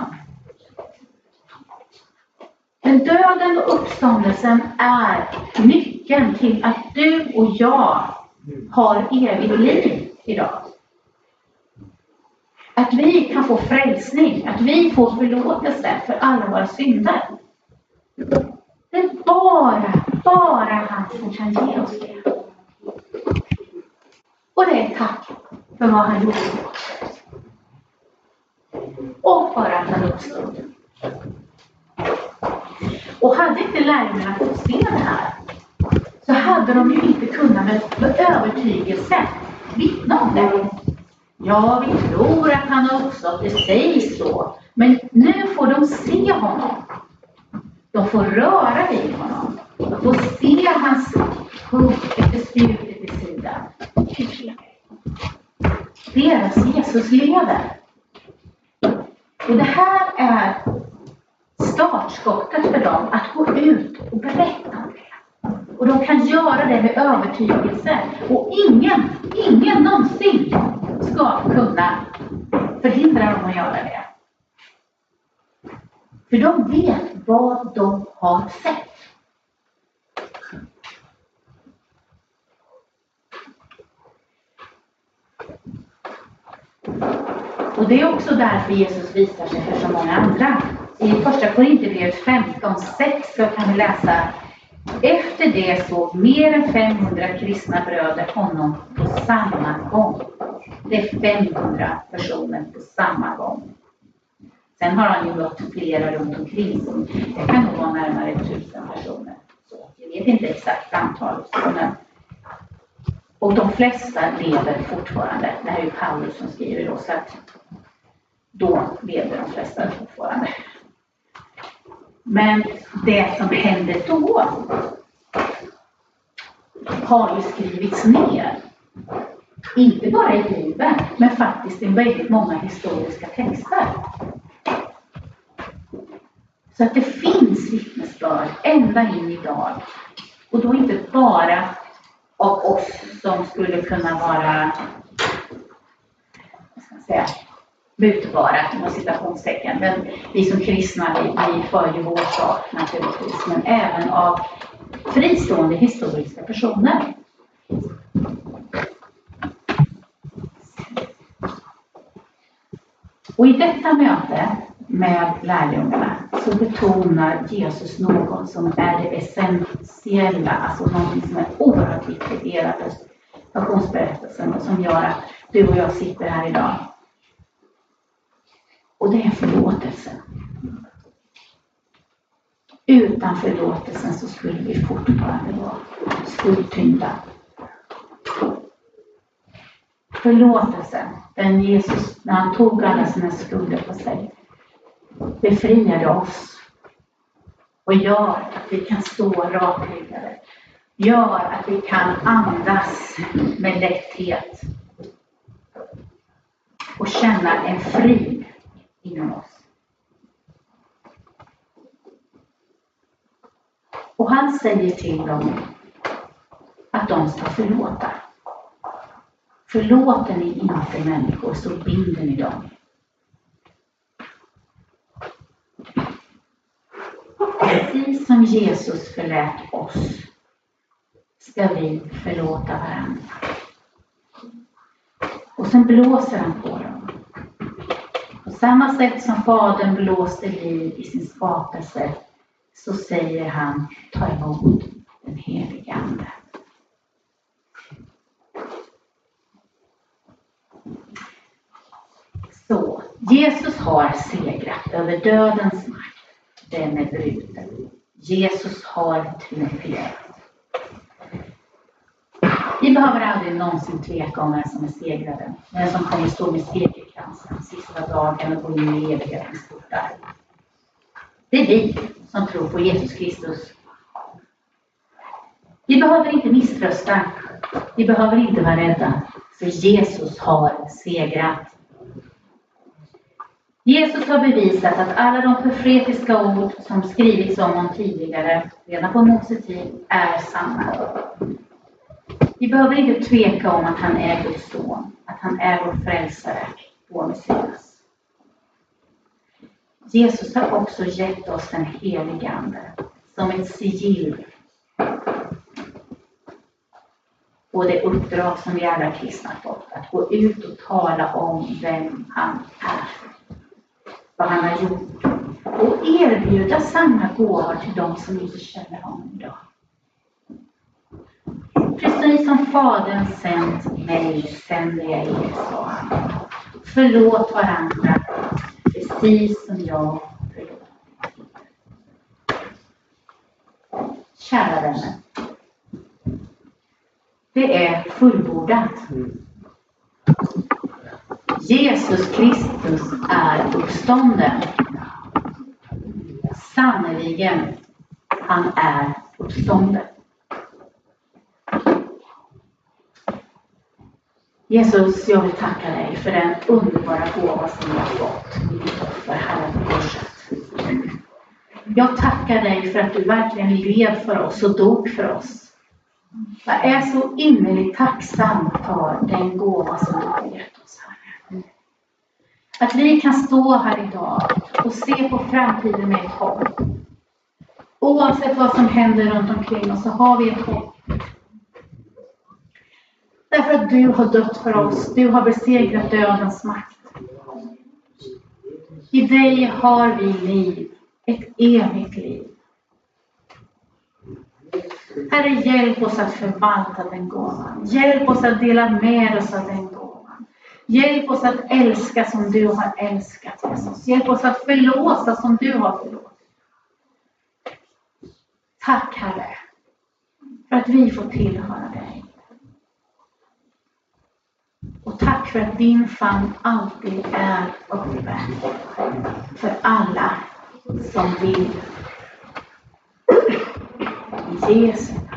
Men döden och uppståndelsen är nyckeln till att du och jag har evigt liv idag. Att vi kan få frälsning, att vi får förlåtelse för alla våra synder. Det är bara, bara han som kan ge oss det. Och det är tack för vad han gjorde för oss. Och för att han uppstod. Och hade inte lärarna fått se det här, så hade de ju inte kunnat med, med övertygelse vittna om det. Ja, vi tror att han har uppstått, det sägs så. Men nu får de se honom. De får röra vid honom. De får se hans hugg efter spjutet i sidan. Deras Jesus lever. Och det här är startskottet för dem att gå ut och berätta om det. Och de kan göra det med övertygelse. Och ingen, ingen någonsin ska kunna förhindra dem att göra det. För de vet vad de har sett. Och det är också därför Jesus visar sig för så många andra. I första Korinthierbrevet femton sex så kan vi läsa: efter det såg mer än femhundra kristna bröder honom på samma gång. Det är femhundra personer på samma gång. Sen har han ju mött flera runt omkring. Så det kan nog vara närmare tusen personer. Så jag vet inte exakt antal. Men och de flesta lever fortfarande. Det här är ju Paulus som skriver då. Så att då lever de flesta fortfarande. Men det som hände då har ju skrivits ner. Inte bara i Bibeln, men faktiskt i väldigt många historiska texter. Så att det finns vittnesbörd ända in idag. Och då inte bara av oss som skulle kunna vara, vad ska man säga, mutbara, inom citationstecken. Men vi som kristna, vi, vi för ju vår sak naturligtvis. Men även av fristående historiska personer. Och i detta möte med lärjungarna så betonar Jesus något som är det essentiella, alltså något som är oerhört viktigt i hela passionsberättelsen och som gör att du och jag sitter här idag. Och det är förlåtelsen. Utan förlåtelsen så skulle vi fortfarande vara skuldtyngda. Förlåtelsen, den Jesus, när han tog alla sina skulder på sig, befriade oss och gör att vi kan stå rakryggade. Gör att vi kan andas med lätthet och känna en frid inom oss. Och han säger till dem att de ska förlåta. Förlåter ni inte människor så binder ni dem. Precis som Jesus förlät oss ska vi förlåta varandra. Och sen blåser han på dem. På samma sätt som Fadern blåste liv i sin skapelse så säger han: ta emot den helige Ande. Så, Jesus har segrat över dödens makt. Den är bruten. Jesus har triumferat. Vi behöver aldrig någonsin tveka om vem som är segraren. Vem som kommer stå med segerkransen sista dagen och gå in i evighetens portar. Det är vi som tror på Jesus Kristus. Vi behöver inte misströsta. Vi behöver inte vara rädda. För Jesus har segrat. Jesus har bevisat att alla de profetiska ord som skrivits om honom tidigare, redan på Mose tid, är sanna. Vi behöver inte tveka om att han är Guds son, att han är vår frälsare, vår Messias. Jesus har också gett oss den helige Ande som ett sigill på det uppdrag som vi alla kristna fått, att gå ut och tala om vem han är, vad han har gjort och erbjuda samma gåvor till dem som inte känner honom idag. Precis som Fadern sänt mig sänder jag er, sa han. Förlåt varandra, precis som jag förlåter. Kära vänner. Det är fullbordat. Jesus Kristus är uppstånden. Sannoliken, han är uppstånden. Jesus, jag vill tacka dig för den underbara gåva som jag har fått i ditt offer här på korset. Jag tackar dig för att du verkligen led för oss och dog för oss. Jag är så innerligt tacksam för den gåva som du har gett oss här. Att vi kan stå här idag och se på framtiden med ett hopp. Oavsett vad som händer runt omkring oss så har vi ett hopp. Därför att du har dött för oss. Du har besegrat dödens makt. I dig har vi liv. Ett evigt liv. Herre, hjälp oss att förvalta den gåvan. Hjälp oss att dela med oss av den gåvan. Hjälp oss att älska som du har älskat, Jesus. Hjälp oss att förlåta som du har förlåtit. Tack, Herre, för att vi får tillhöra dig. Och tack för att din famn alltid är öppen för alla som vill. I Jesu namn.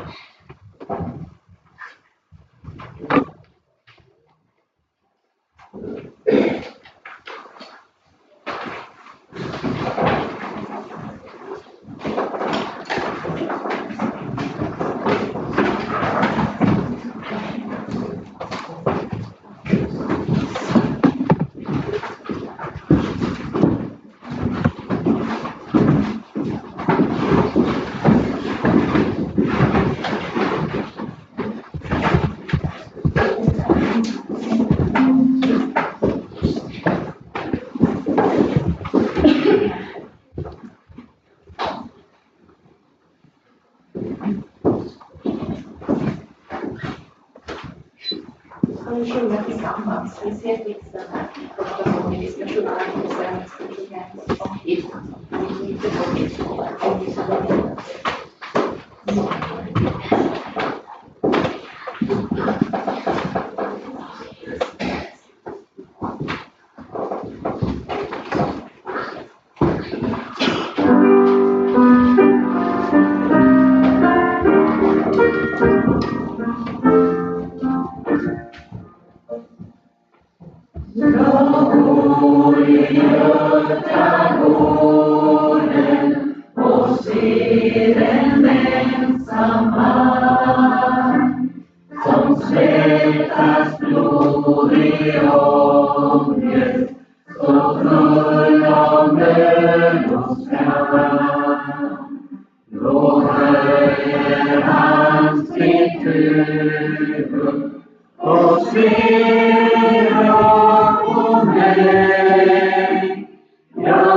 Vi sjunga tillsammans. Vi ser texten här. Första gången vi ska sjunga och sen ska vi sjunga om Gud. Inte på Gud.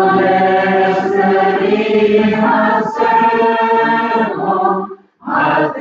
Att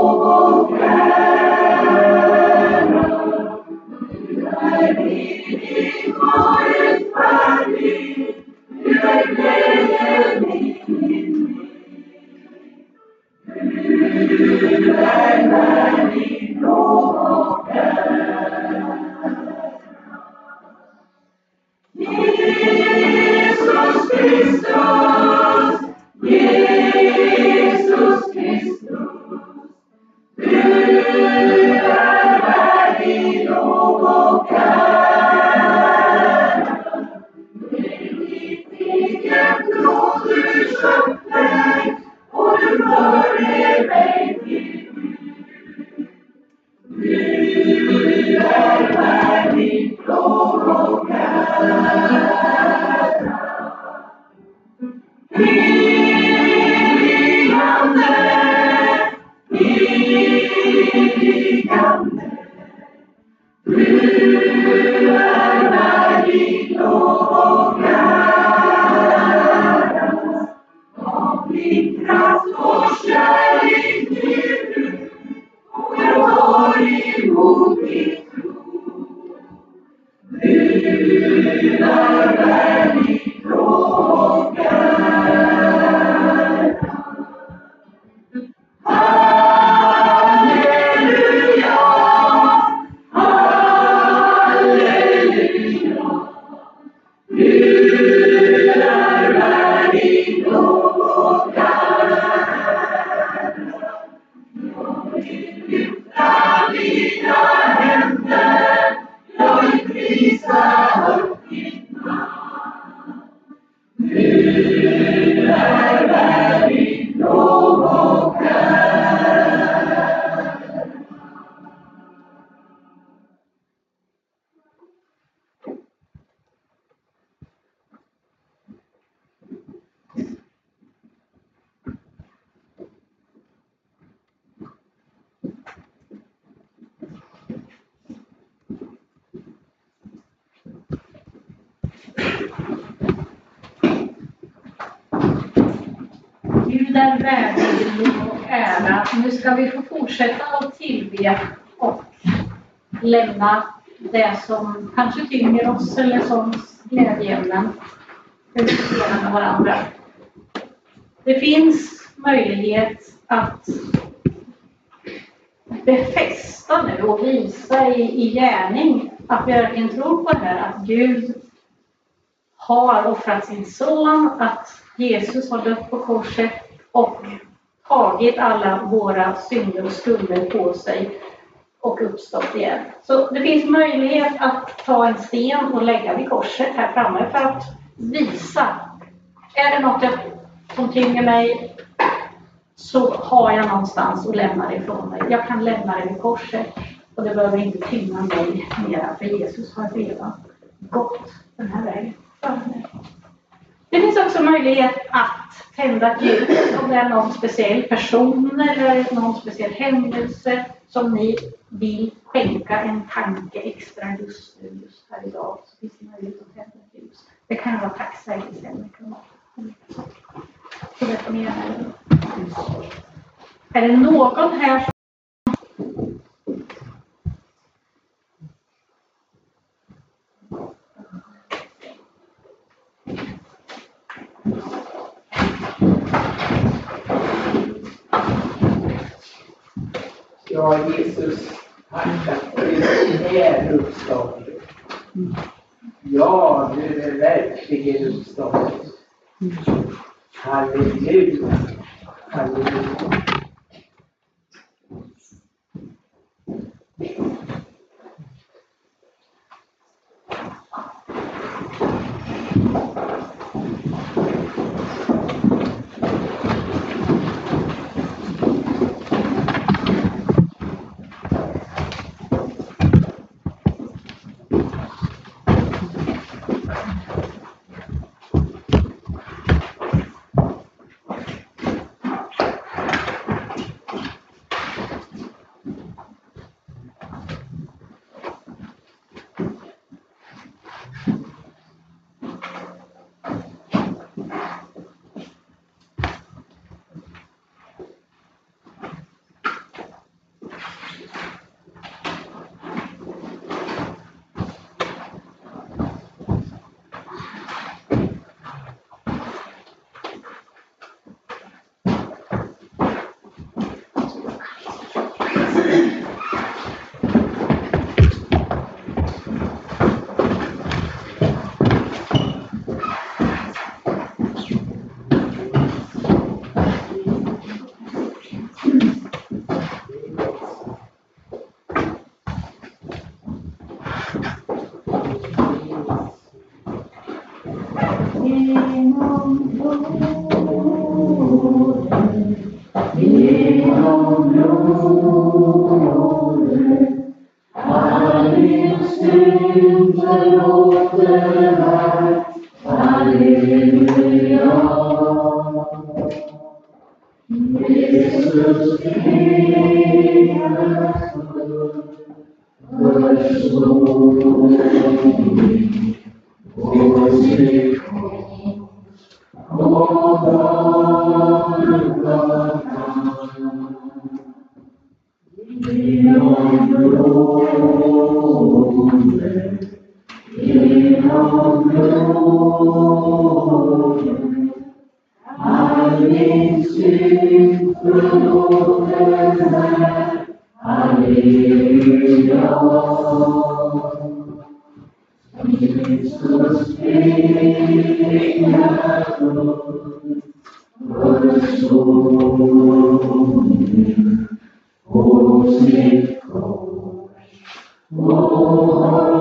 Gud är värdig och ära. Nu ska vi få fortsätta att tillbe och lämna det som kanske tynger oss eller som glädjeämnen. Vi ska dela med varandra. Det finns möjlighet att befästa nu och visa i, i gärning att vi verkligen tror på det här, att Gud har offrat sin son, att Jesus har dött på korset och tagit alla våra synder och skulder på sig och uppstått igen. Så det finns möjlighet att ta en sten och lägga vid korset här framme för att visa, är det något jag, som tynger mig, så har jag någonstans att lämna det ifrån mig. Jag kan lämna det vid korset och det behöver inte tynga mig mera, för Jesus har redan gått den här vägen för mig. Det finns också möjlighet att tända ett ljus om det är någon speciell person eller någon speciell händelse som ni vill skänka en tanke extra just nu, just här idag. Så finns det möjlighet att tända ett ljus. Det kan vara tacksägelsen. Så det får ni gärna göra. Är det någon här som... Ja, Jesus, tackar för din är uppstånd. Ja, du är verkligen uppstånd. Halleluja, halleluja. genom nåde, all din synd förlåten. Halleluja. Jesus lever för försoning och sitt och Golgata. Genom nåde, genom nåde, all min synd förlåten är. Halleluja. Jesus pengar för försoning och sitt kors och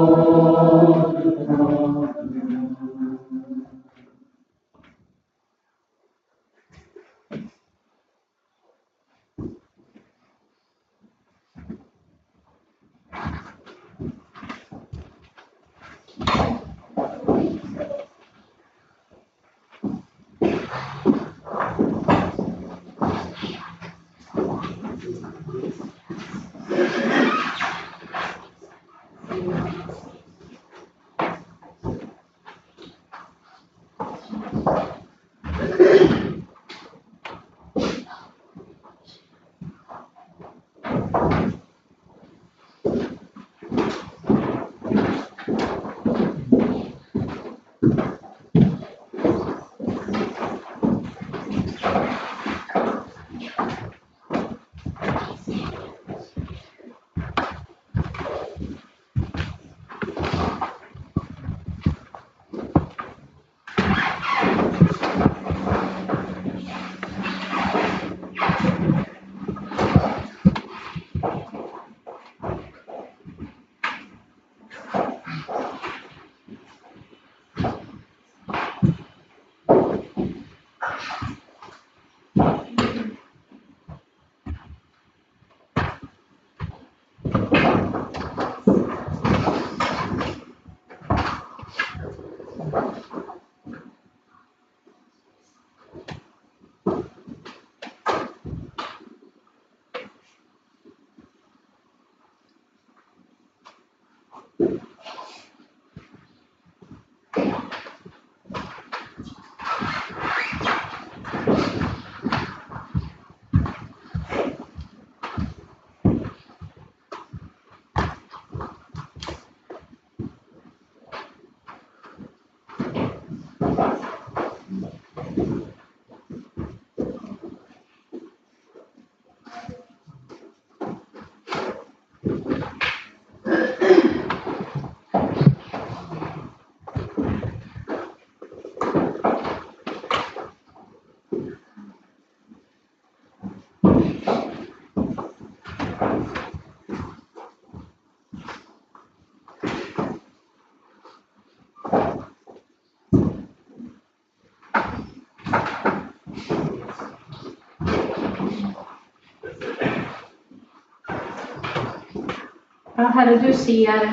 Ja, Herre, du ser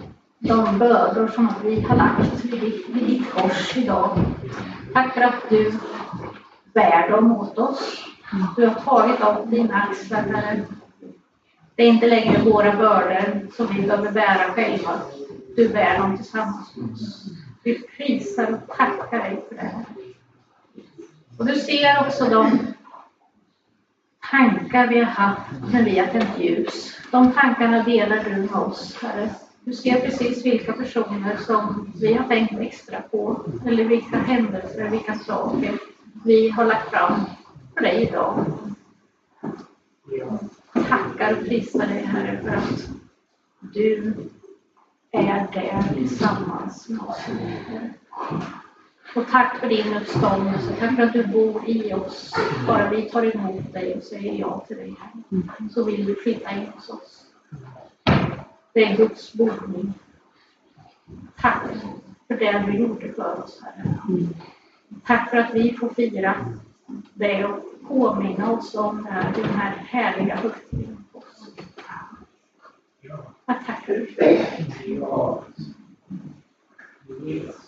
de bördor som vi har lagt vid ditt, vid ditt kors idag. Tack för att du bär dem åt oss. Du har tagit av dina axlar, Herre. Det är inte längre våra bördor som vi behöver bära själva. Du bär dem tillsammans med oss. Vi prisar och tackar dig för det här. Och du ser också de tankar vi har haft när vi har tänt ljus. De tankarna delar du med oss, Herre. Du ser precis vilka personer som vi har tänkt extra på. Eller vilka händelser, vilka saker vi har lagt fram för dig idag. Tackar och prisar dig, Herre, för att du är där tillsammans med oss. Och tack för din uppståndelse. Tack för att du bor i oss. Bara vi tar emot dig och säger ja till dig, Herre, så vill du flytta in hos oss. Det är Guds boning. Tack för det du gjorde för oss, Herre. Tack för att vi får fira det och påminna oss om den här härliga högtiden. Jag tackar dig. Ja. Jesus.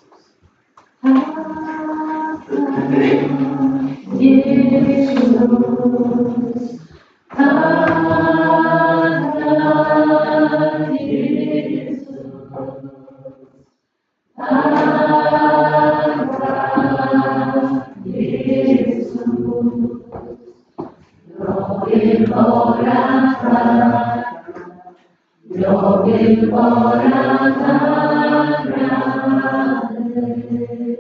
Jag vill bara tacka dig.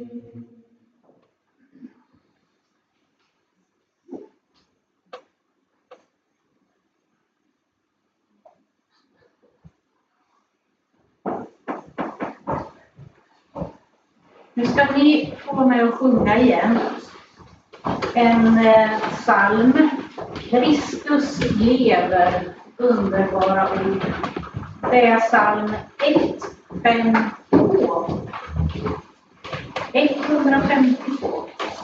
Nu ska ni få vara med och sjunga igen. En eh, psalm. Kristus lever, underbara ord. Det är psalm ett fem två. etthundrafemtiotvå.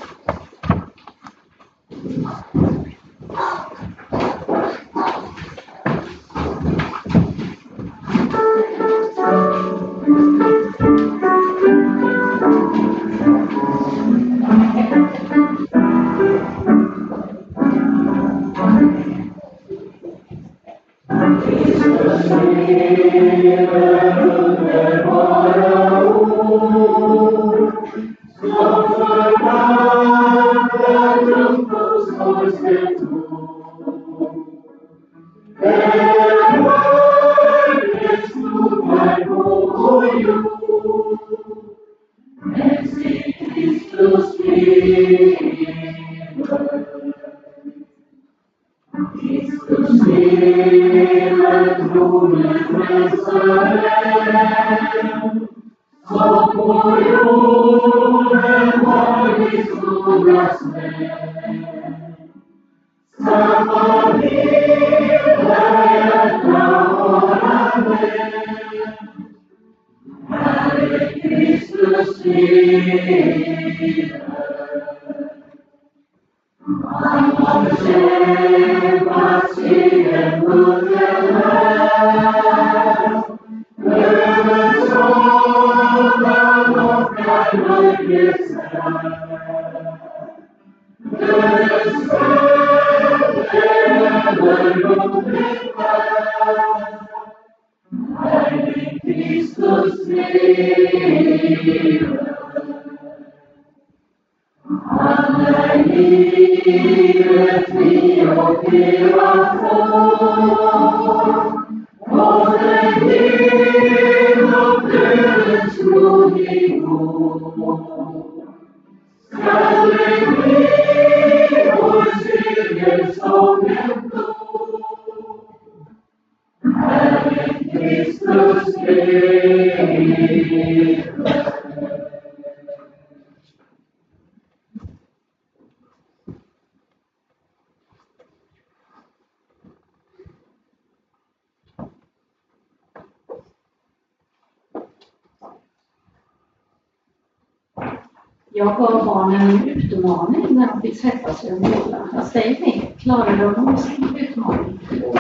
Jag gav barnen en utmaning när de fick sätta sig och måla. Vad säger ni? Klarar de sin utmaning?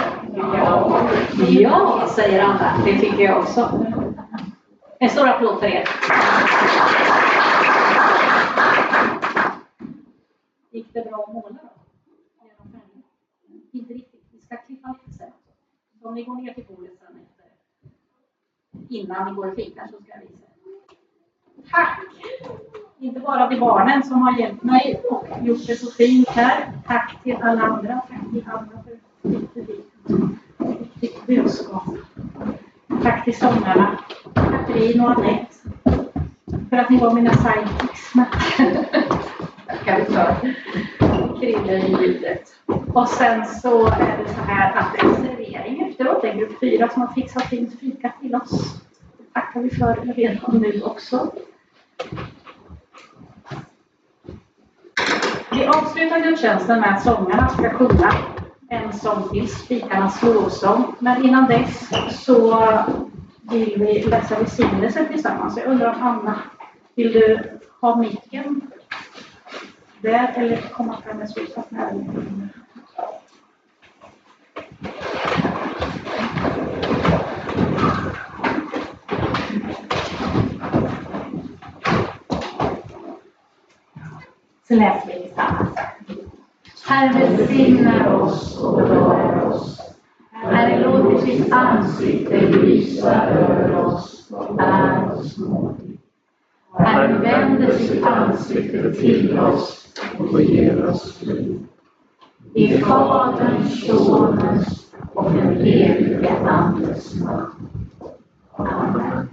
Ja. Ja, säger Anna. Det tycker jag också. En stor applåd för er. Gick det bra att måla då? Inte riktigt. Vi ska klippa lite sen. Om ni går ner till bordet sen efter. Innan ni går och fikar så ska jag visa. Tack! Inte bara till barnen som har hjälpt mig och gjort det så fint här. Tack till alla andra. Tack till andra för ett viktigt budskap. Tack till sångarna. Katrin och Annette. För att ni var mina sidekicks. Tackar för Krille i ljudet. Och sen så är det så här att det är servering efteråt. Det är grupp fyra som har fixat fint fika till oss. Det tackar vi för redan nu också. Vi avslutar gudstjänsten med att sångarna ska sjunga en sång till, Spikarnas lovsång. Men innan dess så vill vi läsa välsignelse tillsammans. Jag undrar om Anna, vill du ha micken? bön eller komma fram med slutsatsen. Så läser vi tillsammans. Herre välsignar oss och bevarar oss. Herre låter sitt ansikte lysa över oss och är oss nådig. Herre vänder sitt ansikte till oss och ger oss liv. I Faderns, Sonens och den helige Andes namn. Amen.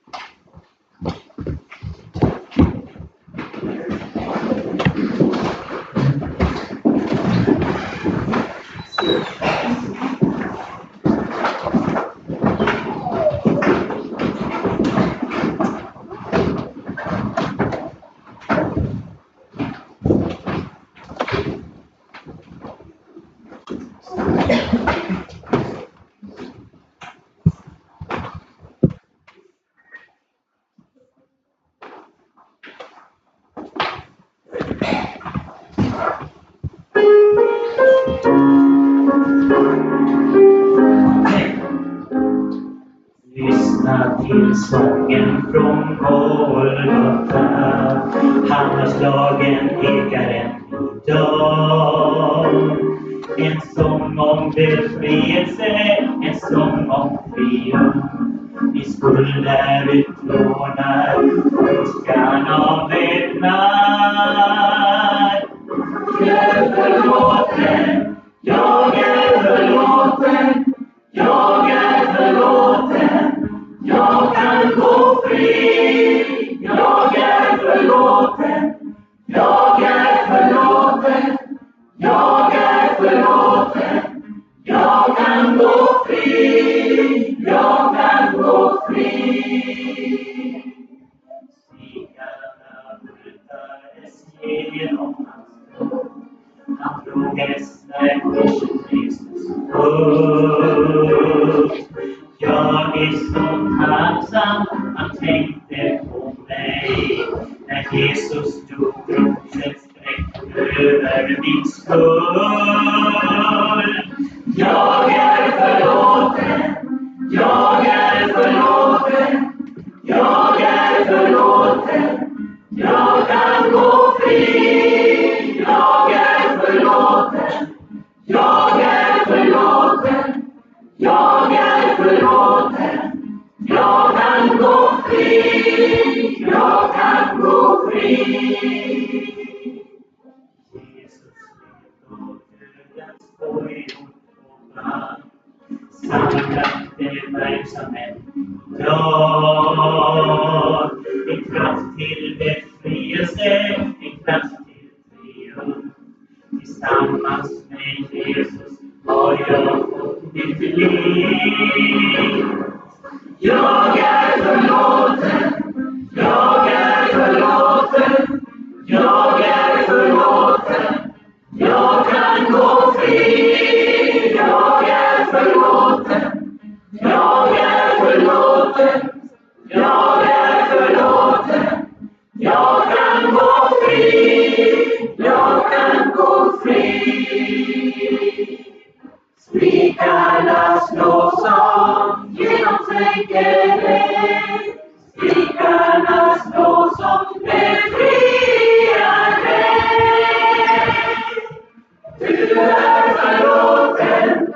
Lyssna till sången från Golgata. Hammarslagen ekar än idag. En sång om befrielse, en sång om triumf. Vi skulle utplåna ondskan av väpnad. Jag är förlåten, jag är förlåten, jag är förlåten, jag kan gå fri. Jag är förlåten, jag är förlåten, jag är förlåten, jag kan gå fri, jag kan gå fri. Stigarna bultades genom hans tro. Han drog hästar korset Kristus upp. Jag är så tacksam, han tänkte på mig. När Jesus tog kroppsens streck över min skuld. Jag är förlåten, jag är förlåten, jag är förlåten, jag kan gå fri. Jag är förlåten, jag är förlåten, jag är förlåten, jag kan gå fri, jag kan gå fri. Jesus led och dödats på jord och band. Samlade verksamhet dag. En kraft till befrielse, en kraft till triumf. Tillsammans med Jesus har jag fått mitt liv. Jag är förlåten, jag är förlåten, jag är förlåten, jag kan gå fri. Jag är förlåten, jag är förlåten, jag är förlåten, jag kan gå fri, jag kan gå fri. Spikarna slås av genom säkerhet. Spikarna slås av befriande. Du är förlåten,